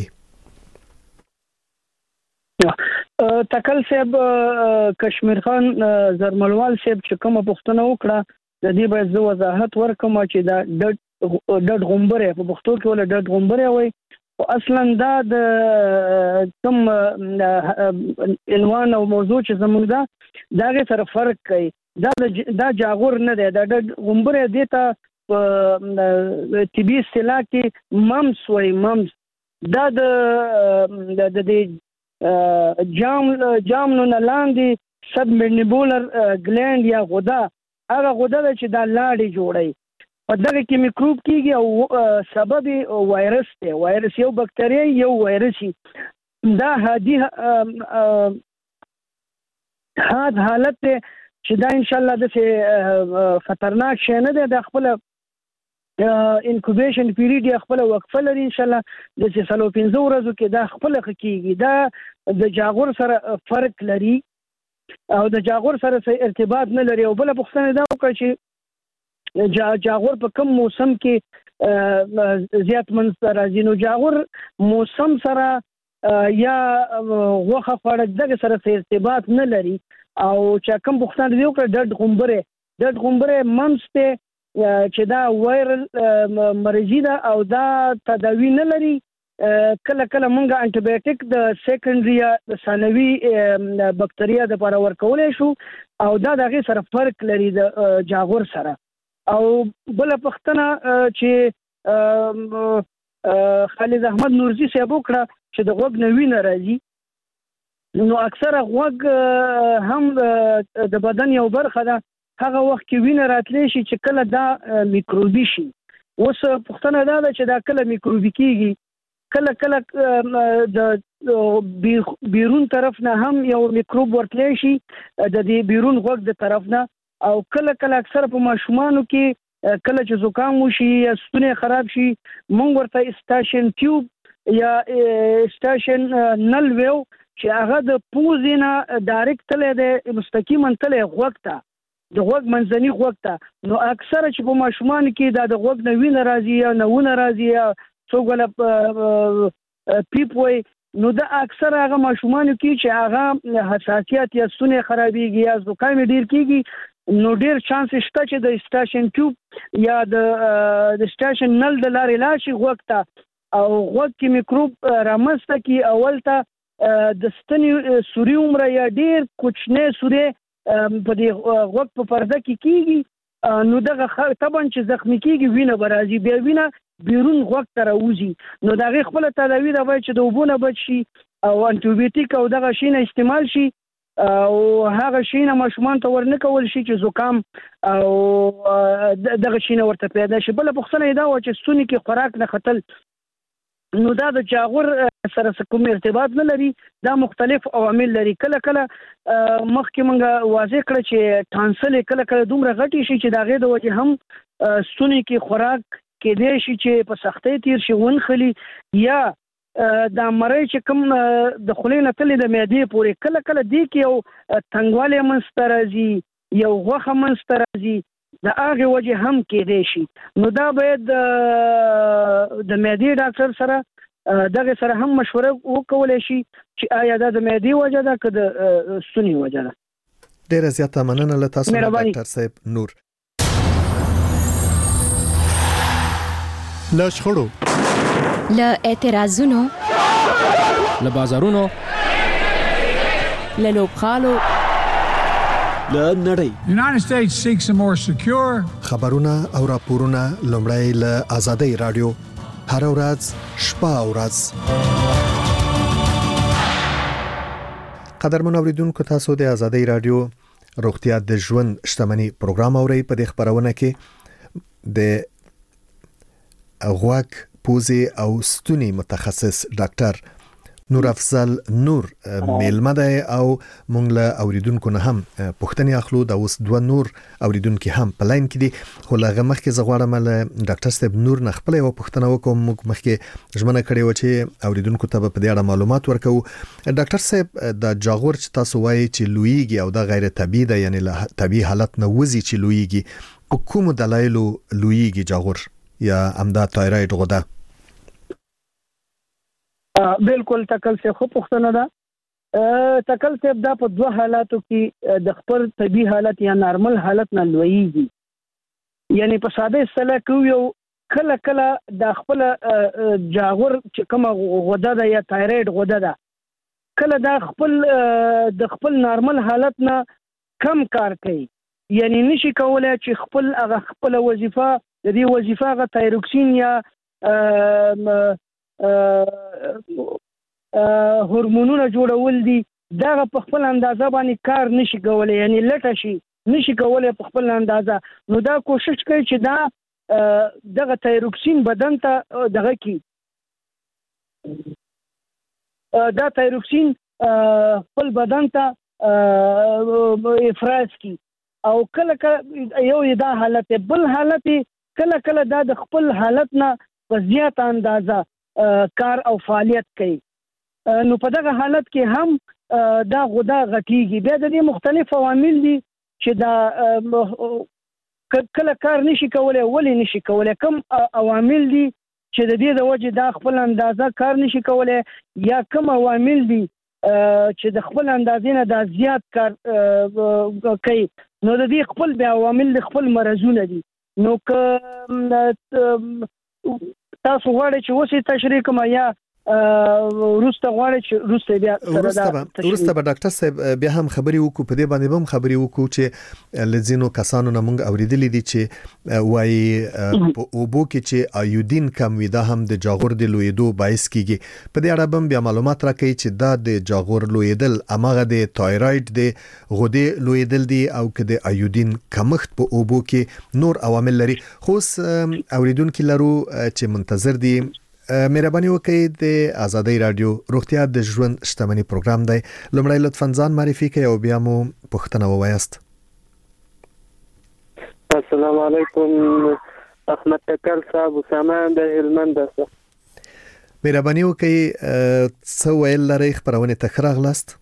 تکل صاحب کشمیر خان زرملوال صاحب چې کومه پوښتنه وکړه د دې به زو وضاحت ورکوم چې دا ډډ غومبره په پښتو کې ولا ډډ غومبره وای او اصلا دا د کوم عنوان او موضوع چې زموږ دا غي فرق کوي دا جاغور نه دی دا ډډ غومبره دی ته طبي اصطلاح کې ممس وای ممس دا د جام نو لاندې سب منډیبولر ګلند یا غده هغه غده چې دا لاړې جوړي په دغه کې میکروب کیږي او سبب وایرس دی وایرس یو بکټریا یو وایرسي دا هادي حالت چې دا ان شاء الله د خطرناک شي نه دی د خپل انکوبیشن پیریډ یا خپل وقفه لري ان شاء الله د 315 ورځو کې دا خپل کیږي دا د جاغور سره فرق لري او د جاغور سره ارتباط نه لري او بل پوښتنه دا وکړي چې جاغور په کوم موسم کې زیات منځ راځي نو جاغور موسم سره یا وخه فرق دغه سره ارتباط نه لري او چې کوم پوښتنه دی وکړي ډډ غومبره منځ چې دا وایرل مرضی ده او دا تداوی نه لري کله کله مونږه انټي بایوټیک د سیکنډري د ثانوي بکټریا د لپاره ورکولای شو او دا دغه سره فرق لري د جاغور سره او بل پښتنه چې خالد احمد نورزی صاحب وکړه چې د غوږ نوی ناراضي نو اکثره غوږ هم د بدن یو برخه ده هغه وخت کې وینه راتلی شي چې کله دا میکروبي شي اوس پښتنه دا چې دا کله میکروبي کیږي کله د بیرون طرف نه هم یو میکروب ورتلی شي د دې بیرون غوږ د طرف نه او کله اکثر په ماشومانو کې کله چې زکام وشي یا ستونی خراب شي مونږ ورته اسټاشن ټیوب یا اسټاشن نل ویو چې هغه د پوزې نه ډایرکټ تللی دی مستقیما تللی غوږ ته د غوږ منځني غوږ ته نو اکثره چې په ماشومان کې دا د غوږ نه وینه راځي یا نهونه راځي یا څوک ولا پیپ وای نو دا اکثره هغه ماشومان کې چې هغه حساسیت یا ستونی خرابېږي یا زکام ډیر کیږي نو ډیر چانس شته چې د اسټاشن ټیوب یا د اسټاشن نل د لارې لاړ شي غوږ ته او غوږ کې میکروب رامنځته کی اول ته د ستنې سوري عمره یا ډیر کوچنی سوري په دې غوږ په پرده کې کیږي نو دغه طبعا چې زخمی کیږي وینه برازي بیا وینه بیرون غوږ ته راوځي نو دغه خپل تداوی دا وایي چې د وبونه بچ شي او انټي بایوټیک او دغه شی نه استعمال شي او هغه شي نه ماشومان ته ورنه کول شي چې زکام او دغه شي نه ورته پیدا شي. بل پوښتنه دا و چې ستوني کې خوراک نه ختل، نو دا د جاغور سره کوم ارتباط نه لري، دا مختلف عوامل لري. کله کله مخکې مونږ واضح کړ چې ټانسل کله کله دومره غټي شي چې دا غي د وجه هم ستوني کې خوراک کې دی شي چې په سختۍ تیر شي ونخلي، یا دا مړی چې کوم د خولې نه تللی د معدې پورې کله کله دی کې یو تنګوالی منځته راځي، یو غوښه منځته راځي، د هغې وجې هم کېدی شي. نو دا باید د معدې ډاکټر سره دغه سره هم مشوره وکولی شي چې آیا دا د معدې وجه ده که د ستوني وجه ده. ډیره زیاته مننه له تاسو ډاکټر صاحب نور. له شخړو، له اعتراضونو، له بازارونو، له لوبغالو، له نړۍ. The United States seeks a more secure. خبرونه او راپورونه لومړی له آزادۍ رادیو هر ورځ شپه او ورځ. قدرمن اوریدونکو، تاسو د آزادۍ رادیو روغتیا د ژوند شتمنۍ پروګرام اورئ. په دې خبرونه کې د غوږ، پوزې او ستوني متخصص ډاکټر نور افضل نور میلمه دی او مونږ له اوریدونکو نه هم پوښتنې اخلو. دا اوس دوه نور اوریدونکو هم په لاین کې دي، خو لږه مخکې زه غواړم له ډاکټر صاحب نور نه خپل یو پوښتنه وکړم. موږ مخکې ژمنه کړې و چې اوریدونکو ته په دې اړه معلومات ورکوو. ډاکټر صاحب، د جاغور چې تاسو وایي چې لویږي او دا غیر طبیعي ده، یعنی له طبیعي حالت نه وځي چې لویږي، په کومو دلایلو لویږي جاغور یا امدا تایراید غده؟ بالکل تکل سے خو پښتنه ده. تکل سے دا په دوه حالاتو کې د خپل طبي حالت یا نارمل حالت نه لویږي. یعنی په ساده اصطلاح کې یو کله کله د خپل جاغور چې کومه غده ده یا تایراید غده ده، کله دا د خپل نارمل حالت نه کم کار کوي، یعنی نشي کولای چې خپل وظیفه د دې وظیفه غ تایروکسین یا هورمونونه جوړول دي، دا په خپل اندازه باندې کار نشي کولای، یعنی لټه شي نشي کولای په خپل اندازه. نو دا کوشش کوي چې دا دغه تایروکسین بدن ته دغه کی دا تایروکسین خپل بدن ته افراز کی، او کله کله یو دا حالت، بل حالت کله کله دا د خپل حالت نه په زیات اندازه کار او فعالیت کوي. نو په دغه حالت کې هم دا غده غټیږي. بیا د دې مختلف عوامل دي چې دا کله کار نشي کولای. ولی نشي کولای؟ کوم عوامل دي چې د دې د وجه دا خپل اندازه کار نشي کولای، یا کوم عوامل دي چې د خپل اندازې نه دا زیات کار کوي؟ نو د دې خپل بیا عوامل د خپل مرزونه دي. نو که تاسو غواړئ چې اوس تشریح کوم یا وروسته غواړئ چې وروسته بیا وروسته به ډاکټر صاحب بیا هم خبرې وکړو، په دې باندې هم خبرې وکړو چې لزینو کسانو نه موږ اوریدلې دي چې وایي په اوبو کې چې ایودین کم وي، دا هم د جاغور د لویدو باعث کیږي. په دې اړه هم بیا معلومات راکړي چې دا د جاغور لویدل امغه د تایراید د غدې لویدل دي او که د ایودین کمښت په اوبو کې نور عوامل لري. خو اوریدونکو لرو چې منتظر دي، مهرباني وکړئ د آزادۍ رادیو روغتیا د ژوند شتمنۍ پروګرام دی. لومړی لطفاً ځان معرفي کړئ او بیا مو پوښتنه ووایاست. السلام علیکم، احمد تکل صاحب اسامه د هلمند څخه. مهرباني وکړئ څه ویل لرئ خبرونه ته ښه راغلاست.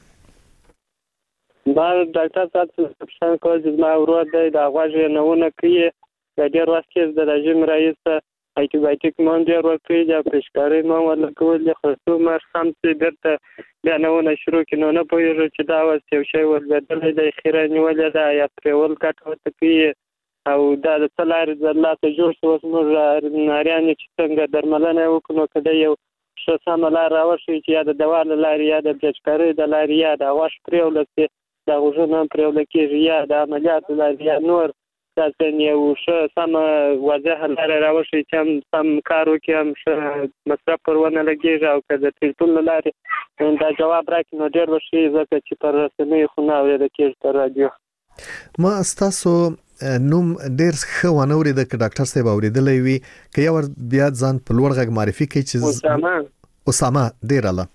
ما ډاکټر صاحب څه کوي چې ما ورور دی د غوږ نهونه کوي، د ډېر وخت کې د رژیم رئیس انټيبیوټیک مون ډېر ورکړي، د پرشکاري مون ورکول، د خرطوم مرسم چې درته بیا نهونه شروع کړي. نو نه پوهېږو چې دا اوس یو شی وربدلی دی، خیره نیولې ده یا پرېول کټ ورته کوي، او دا د څه لارې د الله ته جوړ شو. اوس موږ ناریان چې څنګه درملنه وکړو، نو که د یو ښه سمه لار راوښي چې یا د دوا له لارې یا د پرشکاري د لارې یا د غوښ پرېوله چې د غوږونو هم پرېوله کېږي، یا د عملیاتو لارې یا نور تاسو یو ښه سم واضح لاره راوښي چې هم سم کار وکړي هم ښه مصرف پر ونه لګېږي او که د ټلیفون له لارې دا جواب راکړي نو ډېر به ښه ځکه چې پر رسنیو خو نه اورېده کېږي په رادیو. ما ستاسو نوم ډېر ښه ونه اورېده که ډاکټر صاحب اورېدلی وي که یو بیا ځان په لوړ غږ معرفي کړي چې اسامه ډېر اعلی.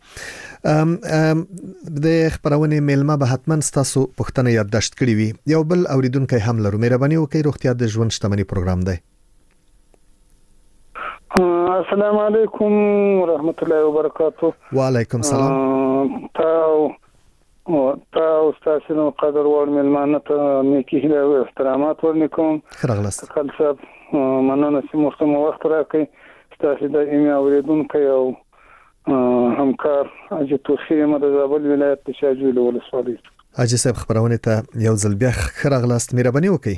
د خبرونې میلمه به حتما ستاسو پوښتنه یادداشت کړې وي. یو بل اوریدونکی هم لرو. مهرباني وکړئ. روغتیا د ژوند شتمنۍ پروګرام دی. السلام علیکم ورحمت الله وبرکاته. وعلیکم السلام. تاسو ستاسو قدر ور میلمانه ته نیکی هیله او احترامات ورنکوم. خرغلست. کله صاحب مننه چې مو وخت راکړئ. ستاسو د ایمه اوریدونکو او همکار حاجی توخی مد زابل ولایت د شاجوی ولسوالۍ. حاجی صاحب خبرونه ته یو ځل بیا خرغلست. مهرباني وکړئ.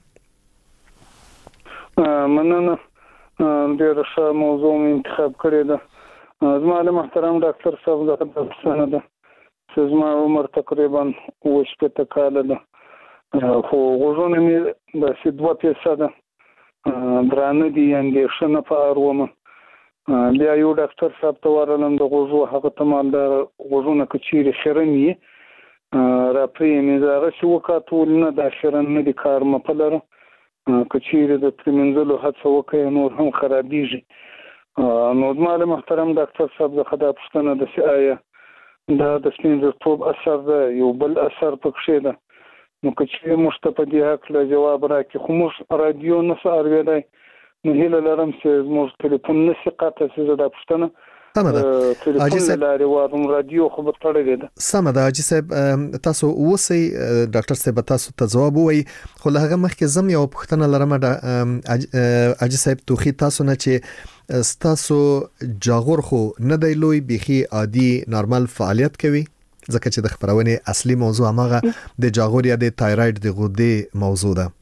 مننه. ډېر ښه موضوع انتخاب کړی ده. زما له محترم ډاکټر صاحب زه د سند ده چې زما عمر تقریبا 80 کال ده. خو غوږونه مې د 2% درانه دي اندېښنه په اړه بیا یو ډاکټر صاحب ته ورلم د غوږو هغه ته مال د غوږونه کچيري خرنی را پریمې زغه شو وکاتول نه د خرن نه د کار مپلره کچيري د پرمنځلو هڅه وکړي نور هم خرابېږي. نو زموږ محترم ډاکټر صاحب زه خدای پښتنه د سیایا د سپینځرتوب اثر ده یو بل اثر پکښې ده. نو کچيري مشتپدي حق له جواب راکې خو موږ رادیو نه ساروي نو هیله لرم چې موږ ټلیفون نشي قاطع چې دا پښتنه حاجی صاحب لاري وادم رادیو خو به تړلې ده. سم ده حاجی صاحب تاسو اوسئ ډاکټر صاحب تاسو ته جواب وایي خو له هغه مخکې زم یو پښتنه لرم حاجی صاحب توخی تاسو نه چې تاسو جاغور خو نه دی لوی بيخي عادي نارمل فعالیت کوي ځکه چې د خبرونې اصلي موضوع هغه د جاغور یا د تایراید د غدې موضوع ده.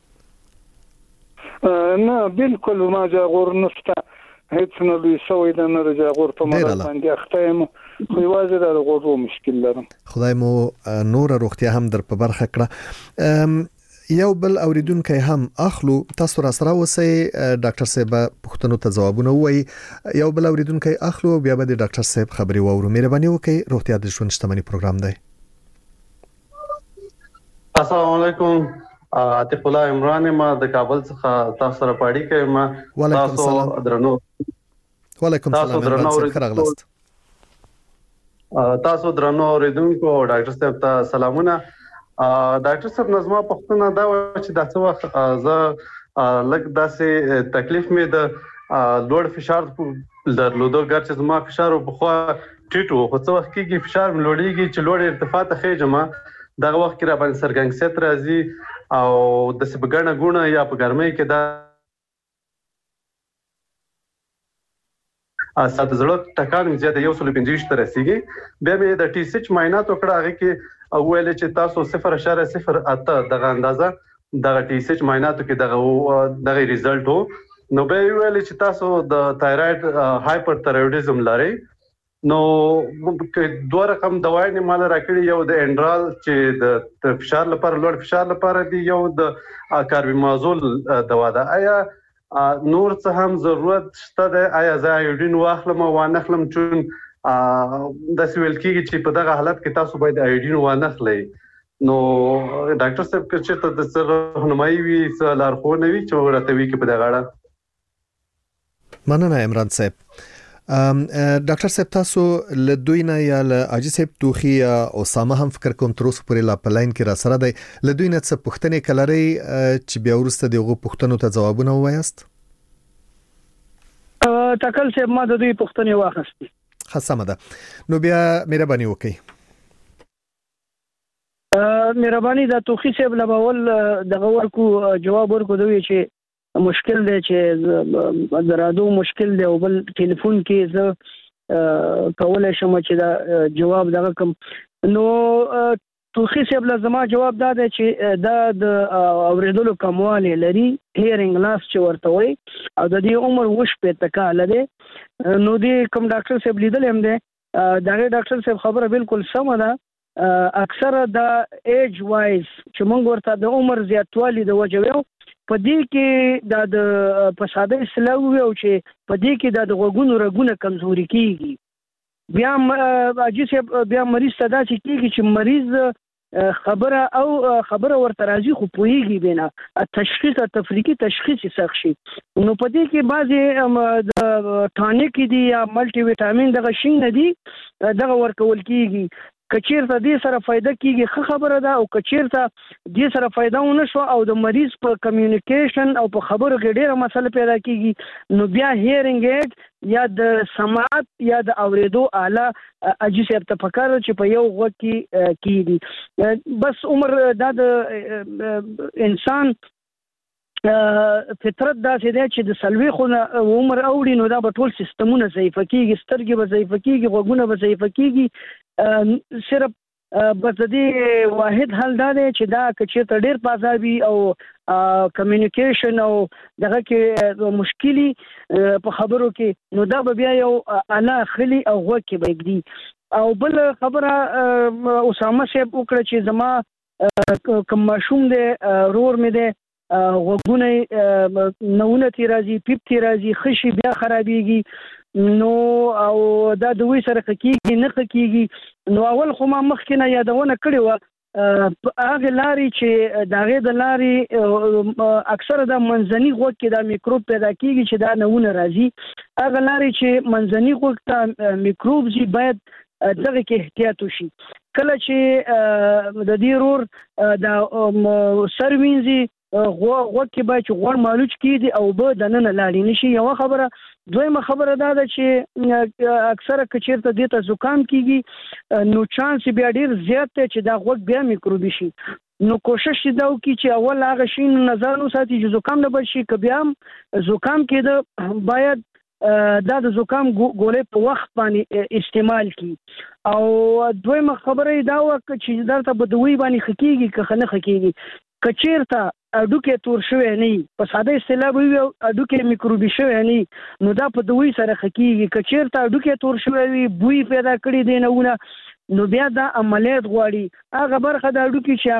نه بالکل ما جاغور نشته هیڅ نه لوي سوې د نه جاغور په مرض باندې اخته یم خو یوازې د غوږو مشکل لرم. خدای مو نور روغتیا هم در په برخه کړه. یو بل اوریدونکو هم اخلو تاسو را سره وسی ډاکټر صاحب پښتنو ته جوابونه وایي. یو بل اوریدونکو اخلو بیا به د ډاکټر صاحب خبري وورو. مهرباني وکړئ. روغتیا د ژوند شتمنۍ پروګرام دی. السلام علیکم. عاطف الله عمران ما د کابل څخه تاسو سره پاړی کوم. وعلیکم السلام. درنو. وعلیکم السلام. خرغلست. تاسو درنو اوریدونکو ډاکټر صاحب ته سلامونه. ډاکټر صاحب نظم پښتنه دا چې د څه وخت زه لږ داسې تکلیف مې د لوړ فشار درلودو ګرځي زما فشار په خوا ټیټو خو څه وخت کې فشار ملوړیږي چې لوړ ارتفاع ته خېجما دغه وخت کې را باندې سرګنګسیت راځي او د سبګنه ګونه یا په ګرمۍ کې دا اساته زړه ټکان زیاته 125 تر رسیدي. بیا مې د ټي سچ معاینات وکړه هغه کې ویل چې تاسو 0.08 دغه اندازه دغه ټي سچ معایناتو کې دغه ریزلټ وو. نو به ویل چې تاسو د تایراید هایپرتایرویډزم لرئ. نو دوه رقم دوايي نه مال راکړي یو د انډرال چې د فشار لپاره لوړ فشار لپاره دی یو د کاربیمازول دوا ده. آیا نور څه هم ضرورت شته ده؟ آیا زه ایوډین واخلم او وانخلم چون د سویل کېږي چې په دغه حالت کې تاسو باید ایوډین وانخلئ. نو ډاکټر صاحب چې ته د سر راهنمایي وي څه لارښوونه وي چې ورته وي کې په دغه اړه. مننه عمران صاحب. ډاکټر صاحب تاسو له دوی نه یا له حاجی صاحب توخی یا اسامه هم فکر کوم تر اوسه پورې لا پلاین کې را سره دی له دوی نه څه پوښتنې کلري چې بیا ورسته دغه پوښتنو ته جوابونه وایست؟ تکل صاحب ما د دوی پوښتنې واخستې. خاصه ده. نو بیا مهرباني وکړئ. مهرباني د توخی صاحب لباول دغه ورکو جواب ورکو دوی چې مشکل دی چې درادو مشکل دی او بل ټلیفون کې زه کولای شم چې دا جواب دغه کوم. نو توخی صاحب لازمه جواب دا دی چې دا د اوریدلو کموالی لري هیرینګ لاس چې ورته وي او د دې عمر 80 کال دی. نو دې کوم ډاکټر صاحب لیدل هم دی دا ډاکټر صاحب خبره بالکل سم ده. اکثر د ایج وایز چې موږ ورته د عمر زیاتوالی د وجه ویو په دې کې د په ساده اصطلاح ویو چې په دې کې د غوږونو رګونه کمزوري کیږي. بیا بیا مریض ته داسې کیږي چې مریض خبره ورته راځي خو پوهیږي بینه تشخیص تفریقي تشخیص سخت شي. نو په دې کې بعضې د ټانیک دي یا ملټي ویټامین دغه شین نه دي دغه ورکول کیږي. کچیرته دې سره فایده کیږي ښه خبره ده او کچیرته دې سره فایده ونه شو او د مریض په کمیونیکیشن او په خبرو کې ډیره مسله پیدا کیږي نو بیا هیرینګ ایډ یا د سماعت یا د اوریدو آله اجي صاحب ته پکار چې په یو غوږ کې کیږي. بس عمر دا د انسان فطرت داسې دی چې د سلويخونه عمر اوړي نو دا به ټول سیستمونه ضعیفه کیږي سترګې به ضعیفه کیږي غوږونه به ضعیفه کیږي. صرف بس د دې واحد حل دا دی چې دا کچېرته ډېر پازابي او کمیونیکیشن او دغه کې مشکلي په خبرو کې نو دا به بیا یو اعلی خلی او غوږ کې به ګدي. او بل خبره اسامه صاحب وکړه چې زما کوم ماشوم دی رور مې دی غوږونه نونه تی راځي پیپ تی راځي خشي بیا خرابېږي نو او دا د وې سره کېږي نه کېږي نو اول خو ما مخکې نه یادونه کړې وه هغه لاري چې دغه د لاري اکثره د منځني غوږ کې د میکروب پیدا کیږي چې دا نونه راځي هغه لاري چې منځني غوږ ته میکروب زی باید دغه کې احتیاط وشي. کله چې د دې رور د سروینزي غوږ کې باید چې غوړ مالوچ کیږي او به د نن لاړې نشي. یو خبره دویمه خبره دا ده چې اکثره کچیرته دې ته زکام کیږي نو چانس بیا ډیر زیات دی چې دا غوږ بیا میکروبي شي. نو کوشش دا وکړي چې اول هغه شی نظر وساتي چې زکام نه بشي که بیا زکام کېده باید دا د زکام ګولې په وخت باندې استعمال کی. او دویمه خبره دا وکړه چې درته به دوی باندې خکېږي که نه خکېږي کچیرته اډوکه تور شوی نه په ساده اصطلاح وي اډوکه میکروبي شوی نه نو دا په دوی سره خکېږي کچیرته اډوکه تور شوی وي بوی پیدا کړی دی نهونه نو بیا دا عملیات غواړي هغه برخه د اډوکه چې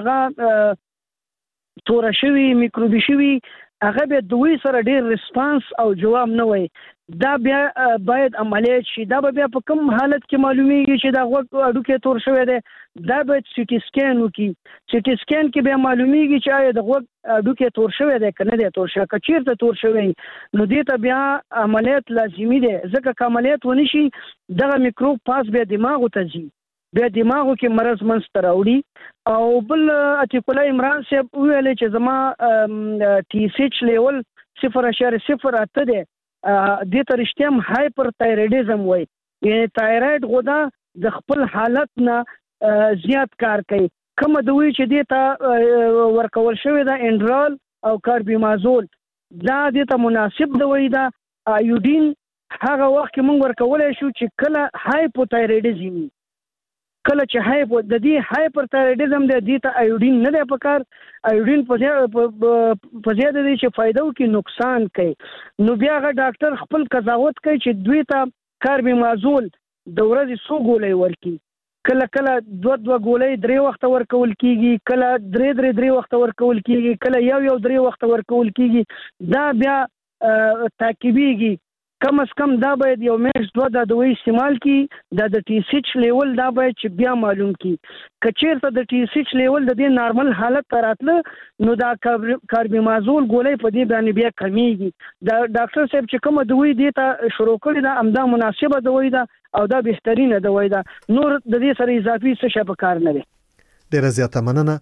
هغه تور شوی میکروبي شوی هغه به دوی سره ډیر ریسپانس او جواب نه وي دا بیا باید عملیات شي. دا بیا په کوم حالت کې معلومیږي چې دا غوږ اډوکه تور شوی دی دا باید سیټي سکین وکړي. سیټي سکین کې بیا معلومیږي چې آیا د غوږ اډوکه تور شوی دی که نه دی تور شوی. که چیرته تور شوی نو دې ته بیا عملیات لازمي دی ځکه که عملیات ونی شي دغه میکروب پاس بیا دماغو ته ځي بیا دماغو کې مرض منځته راوړي. او بل عتیق الله عمران صاحب ویل چې زما ټي اس ایچ لیول 0.08 دی دې ته رښتیا هم هایپر تایرویډیزم وایي یعنی تایرویډ غده د خپل حالت نه زیات کار کوي. کومه دوی چې دې ته ورکول شوی دا انډرال او کاربیمازول دا دې ته مناسب دوی دا ایودین هغه وخت کې موږ ورکولای شو چې کله هایپوتایرویډیزم کله چې د دې هایپر تایرویډیزم د دې ته ایودین نه دی پکار ایودین په زیاده دی چې فائدہ او کې نقصان کوي نو بیا هغه ډاکټر خپل قضاوت کوي چې دوی ته کاربیمازول د ورځې څو ګولۍ ورکړي کله دوه ګولۍ 3 وخت ورکول کیږي کله 3 وخت ورکول کیږي کله یو 3 وخت ورکول کیږي دا بیا تعقیبیږي. کم از کم دا باید یو میاشت دوه د دوی استعمال کی د ټي اس ایچ لیول دا باید چې بیا معلوم کی. کچیرته د ټي اس ایچ لیول د دې نارمل حالت ته راتله نو دا کاربیمازول ګولۍ په دې باندې بیا کمیږي. دا ډاکټر صاحب چې کومه دوی دې ته شروع کړی دا امدا مناسبه دوی ده او دا بهترینه دوی ده نور د دې سره اضافي څه شی په کار نه دی. ډیره زیاته مننه.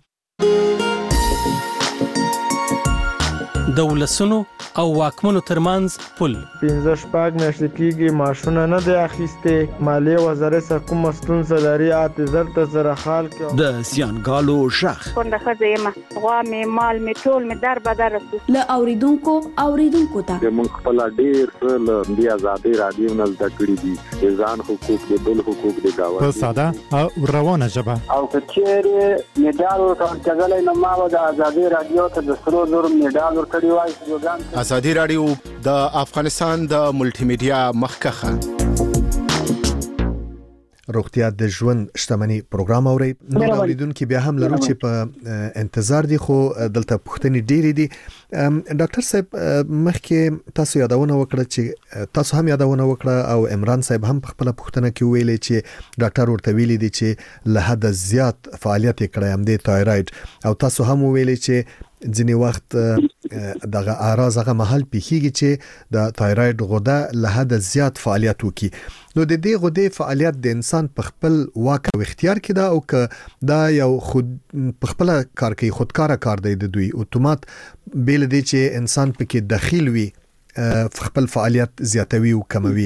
د ولسونو او واکمنو ترمنځ پل 15 میاشتې کېږي معاشونه نه دی اخیستې مالیې وزارت څخه کومه ستونزه لري اعتذار ته سره حال کې د زیانګالو شخ کونډه ښځه یم غوا مې مال مې ټول مې در بدر له اوریدونکو ته موږ خپل ډیر څه له دې ازادي رادیو نه زده کړی دي د ځان حقوق د بل حقوق د گاوند په ساده او روانه ژبه او کچېره میډال ورکړل نو ما د ازادي رادیو ته د سرو زر میډال ورکړی وای. ازادي رادیو د افغانستان د ملټي میډیا مخکخه روغتیا د ژوند شتمنۍ پروګرام اوري. نو اوریدونکو بیا هم لرو چې په انتظار دي خو دلته پوښتنې ډېرې دي. ډاکټر صاحب مخکې تاسو یادونه وکړه چې تاسو هم یادونه وکړه او عمران صاحب هم په خپل پوښتنه کې ویلي چې ډاکټر ورته ویلي دي چې له حد زیات فعالیت کړی هم د تایروید او تاسو هم ویلي چې ځینې وخت دغه اعراض هغه محل پیخیږي چې د تایروید غده له حد زیات فعالیت وکړي. نو د دې غدې فعالیت د انسان په خپل واک او اختیار کې ده او که دا یو خود په خپل کار کوي خودکار کار دی د دوی اتومات بیل دی چې انسان پکې داخل وي خپل فعالیت زیاتوي او کموي.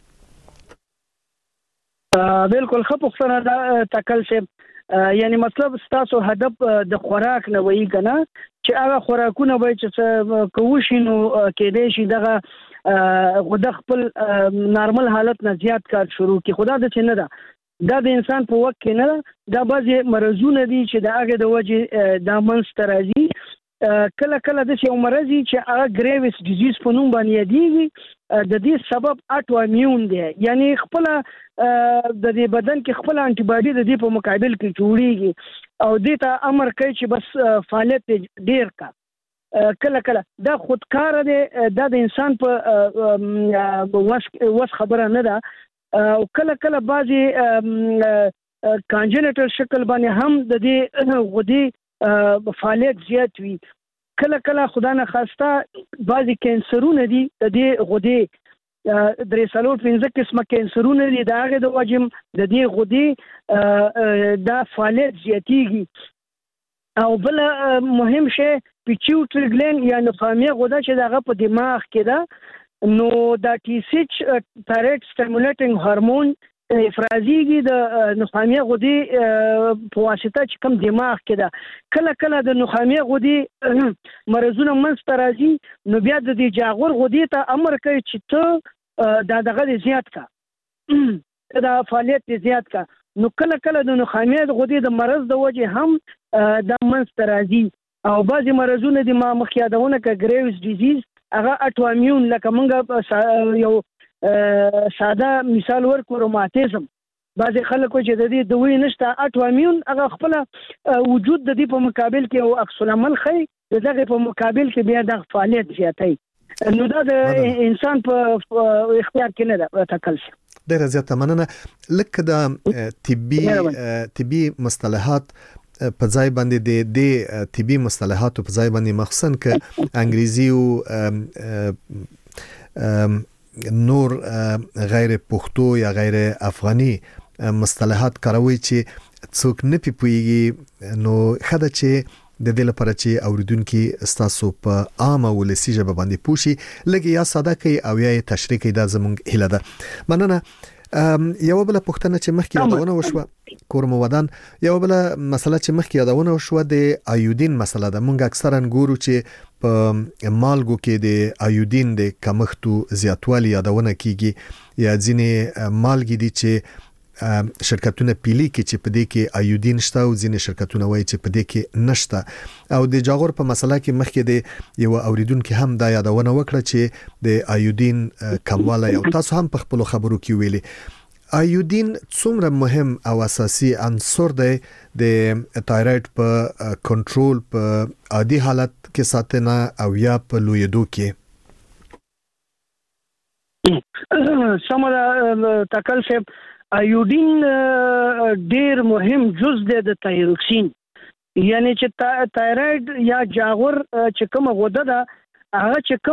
بالکل خپوښتنه دا تکل شه یعنی مطلب تاسو هدف د خوراک نه وایي کنه چې هغه خوراکونه به چې کوشي نو کې دې شي دغه غوډه خپل نارمل حالت نه زیات کار شروع کی خدا د څه نه ده دا د انسان په وخت کې نه دا بعضی مرزونه دي چې د هغه د وجه د منستر راځي کله کله د یو مرضی چې هغه ګریوس ډیزیز په نوم باندې یادېږي د دې سبب اټو امیون دی یعنی خپل د دې بدن کې خپل انټي باډي د دې په مقابل کې جوړیږي او دې ته امر کوي چې بس فعالیت ډیر کا کله کله دا خودکار دی د انسان په وس خبره نه ده او کله کله بعضی کانجنټل شکل باندې هم د دې غدي فعالیت زیات وي کله کله خدا نه خواسته بعضی کینسرونه دي د دې غدي درې سلوټ 15 قسمه کینسرونه دي دا هغه د وجم د دې غدي دا فعالیت زیاتیږي او بل مهم شی پیچوټری ګلند یا نخامیه غده چې دغه په دماغ کې ده نو دا ټي سي ایچ تایروید سټیمولیټینګ هورمون افرازیږي د نخامیه غدي په واسطه چې کوم دماغ کې ده کله کله د نخامیه غدي مرزونه منځ راځي نو بیا د دې جاغور غدي ته امر کوي چې ته دغه زیات کا دا فعالیت زیات کا نو کله کله د نخامیه غدي د مرز د وجه هم د منځ راځي او بعضی مرزونه د ما مخیادونه ک ګریوس ډیزیز هغه اټو امیون لکه مونږ یو ساده مثال ورکو روماتیزم بعضی خلکو چې د دې دوی نشته اټو امیون هغه خپل وجود د دې په مقابل کې او عکس العمل خي دغه په مقابل کې بیا د فعالیت زیاتای نو دا د انسان په اختیار کې نه ده تکل شي. ډیره زیاته مننه. لکه د طبي مصطلحات په ځای باندې د طبي مصطلحاتو په ځای باندې مخصوصا ک انګریزي او نور غیر پښتو یا غیر افغاني مصطلحات کاروي چې څوک نه پیږي نو خدای چې د دې لپاره چې اوریدونکو استاسو په عامه ولسی ژبه باندې پوښي لګي یا ساده کوي او یا تشریح کوي دا زموږ هیله ده. مننه. یو بل پوښتنه چې مخکې یادونه وشوه کورمو ودان یو بل مسله چې مخکې یادونه وشوه د ایودین مسله ده. مونږ اکثرا ګورو چې په مالګو کې د ایودین د کمښت زیاتوالی یادونه کیږي یا ځینې مالګې دي چې شرکتونه پیلي کې چې په دې کې ایودین شته او ځینې شرکتونه وایي چې په دې کې نشته او د جاغور په مسله کې مخکې د یو اوریدونکو هم دا یادونه وکړه چې د ایودین کموالی او تاسو هم په خپل خبرو کې ویلي ایودین څومره مهم او اساسي عنصر دی د تایروید په کنټرول په عادي حالت کې ساتنه او یا په لویدو کې. سمه تکل شه ایودین ډیر مهم جز دی د تایروکسین یعنی چې تایروید یا جاغور چې کومه غده ده هغه چې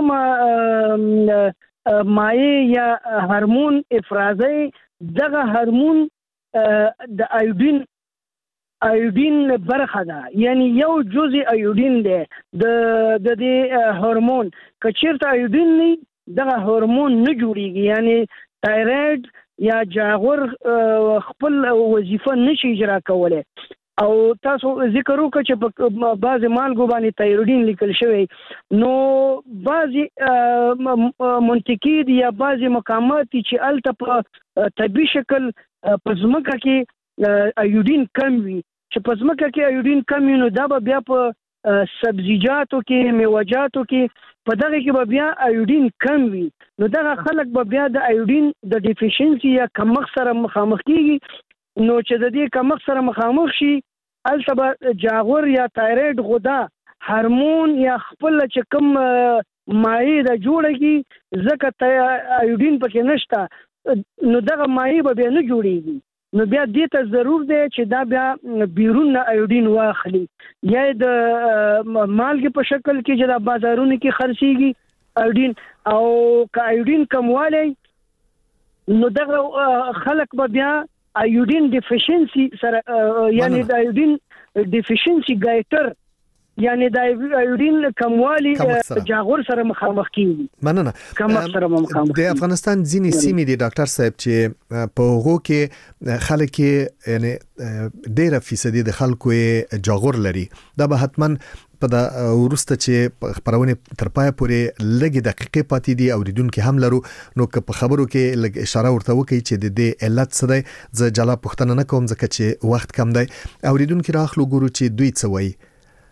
کومه مایع یا هورمون افرازي دغه هورمون د ایودین برخه ده یعنی یو جزء ایودین دی د دې هورمون کچیرته ایودین نه دغه هورمون نه جوړیږي یعنی تایروید یا جاغور خپل وظیفه نشي اجرا کولای او تاسو ذکر وکړئ چې په بعضی مالګو باندې تایرویډین لیکل شوی نو بعضی منطقي دي یا بعضی مقامات چې الته په طبي شکل په ځمکه کې ایودین کم وي چې په ځمکه کې ایودین کم وي نو دا به بیا په سبزیجاتو کې میوه‌جاتو کې په دغه کې به بیا ایوډین کم وي نو دغه خلک به بیا د ایوډین د ډیفیشنسي یا کمښت سره مخامخ کیږي نو چې د دې کمښت سره مخامخ شي هلته به جاغور یا تایرویډ غده هورمون یا خپل چې کوم مایع د جوړیږي ځکه ایوډین پکې نشته نو دغه مایع به بیا نه جوړیږي نو بیا دې ته ضرور دی چې دا بیا بیرون نه ایوډین واخلي یا د مالګې په شکل کې چې د بازارونو کې خرڅيږي ایوډین او که ایوډین کموالی نو دغه خلک به بیا ایوډین ډیفیشنسي سره یعنی د ایوډین ډیفیشنسي ګایټر یعنی د ایوډین کموالی جاغور سره مخامخ کیږي مننه کمښت سره مخامخ د افغانستان ځینې سیمې دي ډاکټر صاحب چې په هغو کې خلک یعنی 1% د خلکو جاغور لري دا به حتما په د ورسته چې خبرونه تر پای پورې لګي دقیقې پاتې دي اوریدونکو هم لرو نو که په خبرو کې لګ اشاره ورته وکړي چې د دې علت څه دی زه جلا پوښتنه نه کوم ځکه چې وخت کم دی اوریدونکو راخلو ګورو چې دوی څه وایي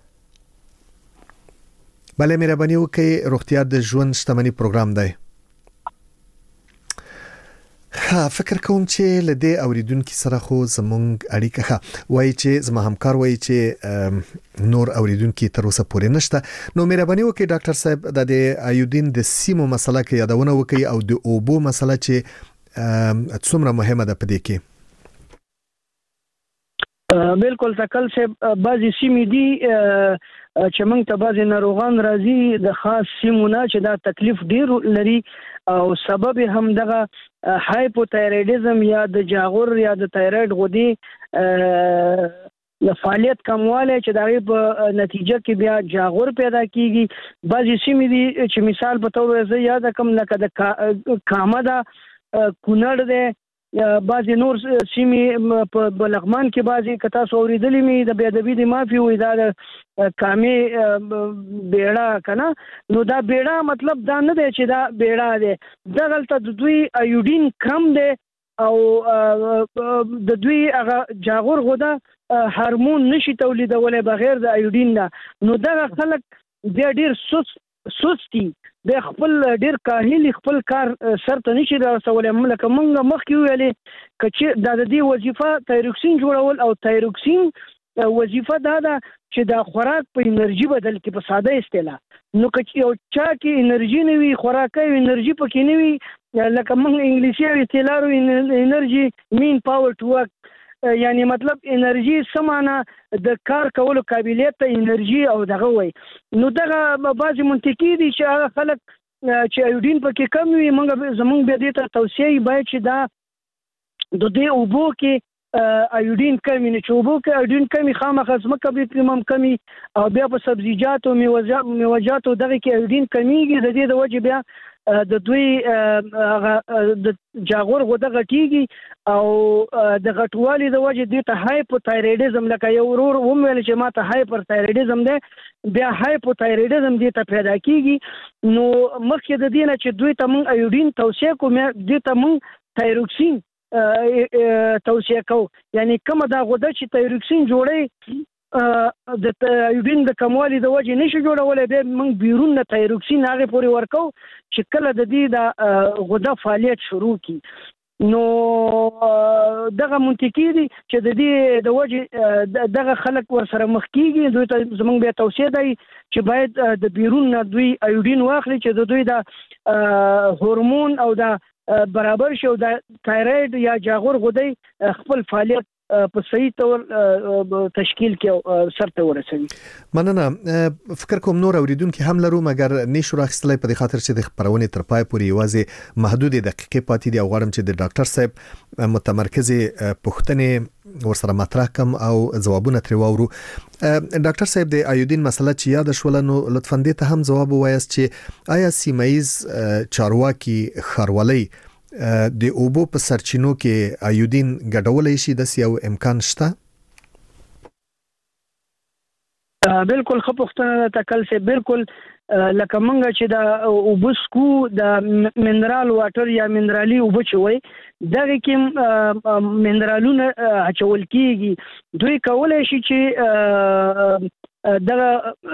بله مهرباني وکړئ روغتیا د ژوند شتمنۍ پروګرام دی فکر کوم چې لدې اوریدونکو سره خو زمونږ اړیکه وایي چې زما همکار وایي چې نور اوریدونکو تر اوسه پورې نشته نو مهرباني وکړئ ډاکټر صاحب د ایودین د سیمو مسله کې یادونه وکړئ او د اوبو مسله چې څومره مهمه ده په دې کې بالکل تکل سے بعضی سیمې دي چې موږ ته بعضی ناروغان راځي د خاص سیمونه چې دا تکلیف ډیر لري او سبب هم دغه هایپوتایرویډیزم یا د جاغور یا د تایرویډ غدې د فعالیت کموالی چې دغه په نتیجه کې بیا جاغور پیدا کیږي بعضی سیمې دي چې مثال په تور زه یاد کوم لکه د کامه دا کونړ دی بعضی نور سیمې په بلغمان کې بعضی کتا سوریدلې می د بیادبی د مافي وې دا کامې بیړه کنه نو دا بیړه مطلب دا نه دی چې دا بیړه دی دغلته د دوی ایوډین کم دی او د دوی هغه جاغور غده هورمون نشي تولیدولای بغیر د ایوډین نه نو دا خلک بیا ډیر سستی د خپل ډیر کاهلی خپل کار سرته نشي رسولای ملک منګه مخکې ویلې چې د دې وظیفه تایروکسین جوړول او تایروکسین وظیفه دا ده چې د خوراک په انرژي بدل کې په ساده اصطلاح نو که یو چا کې انرژي نه وي خوراک یې انرژي پکې نه وي لکه موږ انګلیسي اصطلاح انرژي مین پاور ټو ورک یعنی مطلب انرژي سمانه د کار کولو قابلیت ته انرژي او دغه وای نو دغه بعضی منطقي دي چې هغه خلک چې ایوډین پکې کم وي موږ زمونږ به دې ته توصیه باید چې دا د دې اوبو کې ایوډین کمی نه چې اوبو کې ایوډین کمی خامخا ځمکه به پریمم کمی او بیا په سبزیجاتو میوه‌جاتو دغه کې ایوډین کمیږي د دې د وجه بیا د دوی د جاغور غوډه غټیږي او د غټوالي د وجه د هایپوتایرویډیزم لکه یو ورور ومل چې ماته هایپرتایرویډیزم ده بیا هایپوتایرویډیزم دې ته پیدا کیږي نو مخکې د دې نه چې دوی ته مونږ ایوډین توصیه کوم دې ته مونږ تایروکسین توصیه کوو یعنی کومه دا غوډه چې تایروکسین جوړي د ایوډین د کموالي د وجه نشي جوړولای به موږ بیرون نه تایروکسین هغه پورې ورکو چې کله د دې د غوډه فعالیت شروع کی نو دغه منطقي دي چې د دې د وجه دغه خلک ور سره مخ کیږي دوی ته زموږ به توصیه دی چې باید د بیرون نه دوی ایوډین واخلي چې د دوی د هورمون او د برابر شو د تایرویډ یا جاغور غدې خپل فعالیت په صحیح تور تشکیل کې سرته ورسوي مننه فکر کوم نور اوریدونکو هم لرو مګر نشو راخستلای په خاطر چې د خبرونه تر پای پورې یوازې محدود دقیقې پاتې دي او غواړم چې د ډاکټر صاحب متمرکزه پوښتنې ورسره مطرح کم او ځوابونه ترې واورو ډاکټر صاحب د ایودین مسله چې یاد شول نو لطفا دې ته هم ځواب وایاست چې آیا سیمایز چارواکي خاروالۍ د اوبو په سرچینو کې ایودین ګډولای شي د یو امکان شته بالکل خو پښتنه تکل سه بالکل لکه مونږ چې د اوبو سکو د منرال واټر یا منرالي اوبو چوي دغه کې منرالونه اچول کیږي دوی کولای شي چې دغه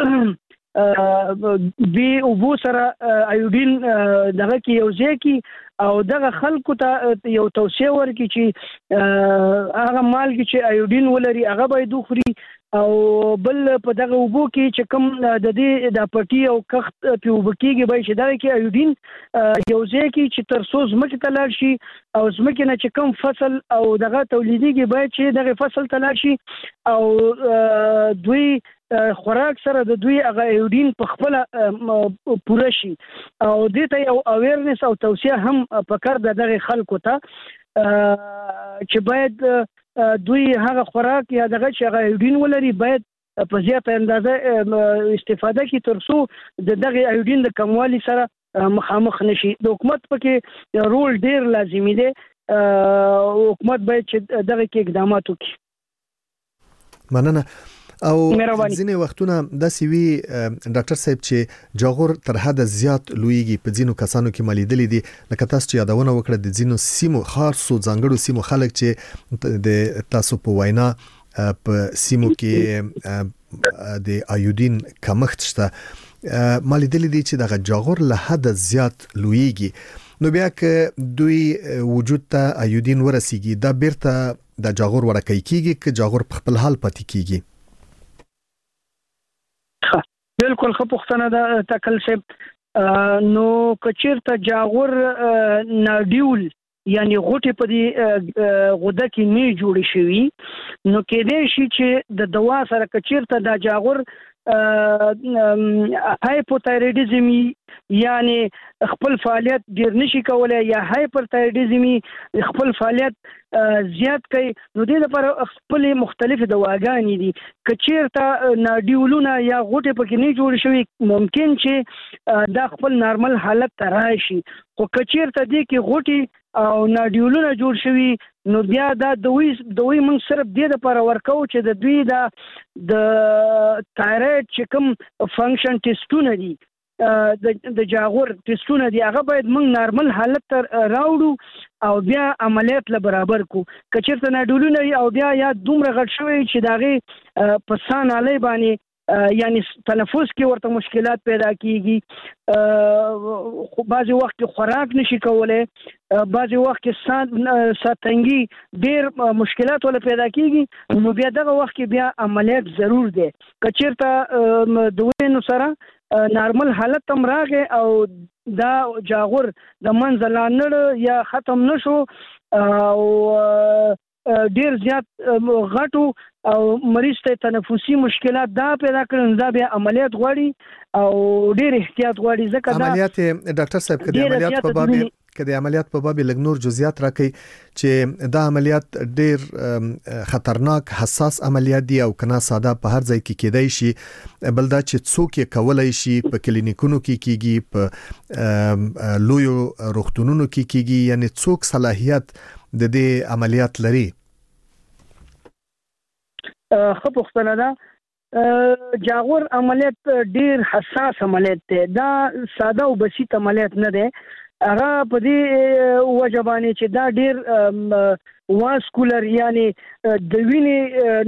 بي اوبو سره ایودین دغه کې یو ځای کې او دغه خلکو ته یو توصیه ورکړي چې هغه مالګې چې ایودین ولري هغه باید وخوري او بل په دغه اوبو کې چې کوم د دې د پټي او کخت په اوبو کې به چې دغه کې ایودین یو ځای کې چې تر څو ځمکې ته لاړ شي او ځمکې نه چې کوم فصل او دغه تولیدېږي باید چې دغه فصل ته لاړ شي او دوی خوراک سره د دوی هغه ایودین په خپل پوره شي او دې ته یو اویرنس او توصیه هم پکار د دغه خلکو ته چې باید دوی هغه خوراک یا دغه چې هغه ایودین ولري باید په زیاته اندازه استفاده کوي تر څو د دغه ایودین د کموالي سره مخامخ نشي د حکومت پکې رول ډیر لازمي دی حکومت باید چې دغه کې اقدامات وکړي مننه او ځینې وختونه داسې وي ډاکټر صاحب چې جاغور تر حده زیات لویږي په ځینو کسانو کې ملیدلې دي لکه تاسو چې یادونه وکړه د ځینو سیمو خاصو ځانګړو سیمو خلک چې د تاسو په وینا په سیمو کې د ایودین کمښت شته ملیدلې دي چې دغه جاغور له حده زیات لویږي نو بیا که دوی وجود ته ایودین ورسیږي دا بیرته د جاغور ورکې کیږي که جاغور په خپل حال پاتې کیږي بالکل خو پښتنه د تکل شپ نو کچیرته جاغور ناډیول یعنی غوټه په دې غوده کې نه جوړ شوی نو کېدې شي چې د دوا سره کچیرته د جاغور هایپوتایرویډیزم یعنی خپل فعالیت ډیر نشي کولای یا هایپرتایرویډیزم خپل فعالیت زیات کوي نو دې لپاره خپل مختلف دواګانې دي کچیرته ناډیولونه یا غوټه پکې نه جوړ شوی ممکن چې دا خپل نارمل حالت ته راشي خو کچیرته دې کې غوټه او ناډیولونه جوړ شوی نو بیا دا دوی موږ صرف دې لپاره ورکو چې د دوی د تایرویډ چې کوم فنکشن ټیسټونه دي د جاغور ټیسټونه دي هغه باید موږ نارمل حالت ته راوړو او بیا عملیات له برابر کو کچیرته ناډیولونه او بیا یا دومره غټ شوی چې داغه په سان علی باندې یعنی تنفس کې ورته مشکلات پیدا کیږي بعضی وخت خوراک نشي کولای بعضی وخت ساتنګي ډیر مشکلات ول پیدا کیږي نو بیا دغه وخت کې بیا عملیات ضرور دی کچیرته دوی نو سره نارمل حالت تم راغی او دا جاغور د منځلانړ یا ختم نشو او ډیر زیات غټو او مریض ته تنفسي مشکلات دا پیدا کړي دا بیا عملیات غواړي او ډیر احتیاط غواړي ځکه دا عملیات ډاکټر صاحب کدي عملیات په باب لګ نور جزئیات راکړي چې دا عملیات ډیر خطرناک حساس عملیات دي او کنا ساده په هر ځای کې کېدای شي بل دا چې څوک یې کولای شي په کلینیکونو کې کیږي په لویو روغتونونو کې کیږي یعنی څوک صلاحیت د دې عملیات لري خو پښتنه دا جاغور عملیات ډیر حساس عملیات دی دا ساده او بسيط عملیات نه دی هغه په دې وجبانی چې دا ډیر واسکولر یعنی د وینې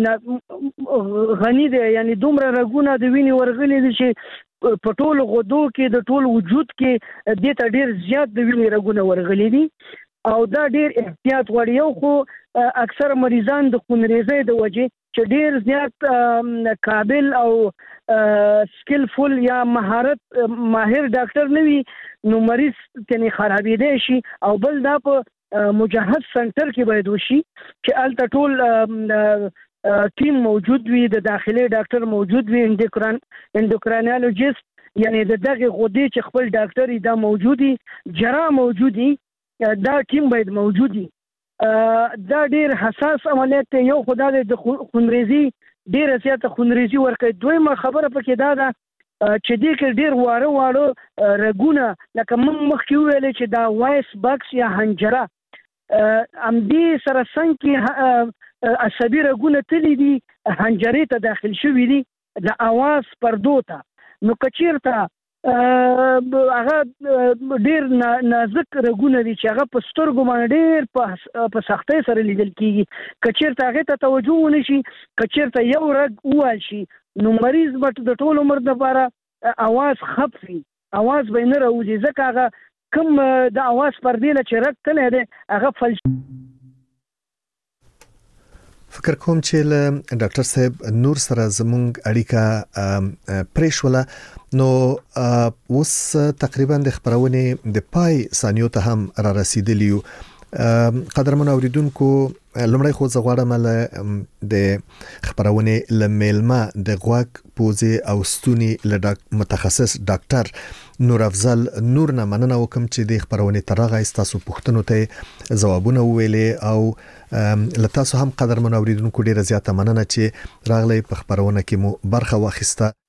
غنی دی یعنی دومره رګونه د وینې ورغلي دي چې په ټول غدو کې د ټول وجود کې د ته ډیر زیات د وینې رګونه ورغلي دي او دا ډیر احتیاط غواړي یو خو اکثر مریضان د خونریزۍ د وجې چې ډیر زیات قابل او سکیلفول یا ماهر ډاکټر نه وي نو مریض تنه خرابېدای شي او بل دا په مجهز سنټر کې باید وشي چې الته ټول ټیم موجود وي د داخلي ډاکټر موجود وي اندوکراینالوجیست یعنی دغه غدې چې خپل ډاکټر دا موجودي جراح موجودي دا ټیم باید موجودي دا ډیر حساس عملیات یو خدای د خونریزي ډیر زیاته خونریزي ورکړي دویمه خبره پکې دا ده چې دې کې ډیر واره رګونه لکه موږ مخکې ویل چې دا وایس باکس یا حنجره ام دې سره څنګه عصبي رګونه تللی دي حنجرې ته داخل شوي دي د اواز پردو ته نو کچیرته هغه ډیر نازک رګونه دي چې هغه په سترګو باندې ډیر په سختۍ سره لیدل کیږي کچیرته هغه ته توجه ونشي کچیرته یو رګ وال شي نو مریض به د ټول عمر لپاره اواز خفي اواز به نه راوځي ځکه هغه کوم د اواز پردې له چرک تل دی هغه فلج فکر کوم چې له ډاکټر صاحب نور سره زمونږ اړیکه پریشوله نو اوس تقریبا د خبرونه د پای ثانیو ته هم را رسیدلیو قدرمن اوریدونکو لمړی خو زغواړم له د خبرونه لملما د غوږ پوزه او ستوني له متخصص ډاکټر نور افضل نور نه مننه وکم چې د خبرونه ترغه استاسو پوښتنو ته ځوابونه ویلې او لتاسو هم قدرمن اوریدونکو ډیره زیاته مننه چې راغلی په خبرونه کې مو برخه واخیسته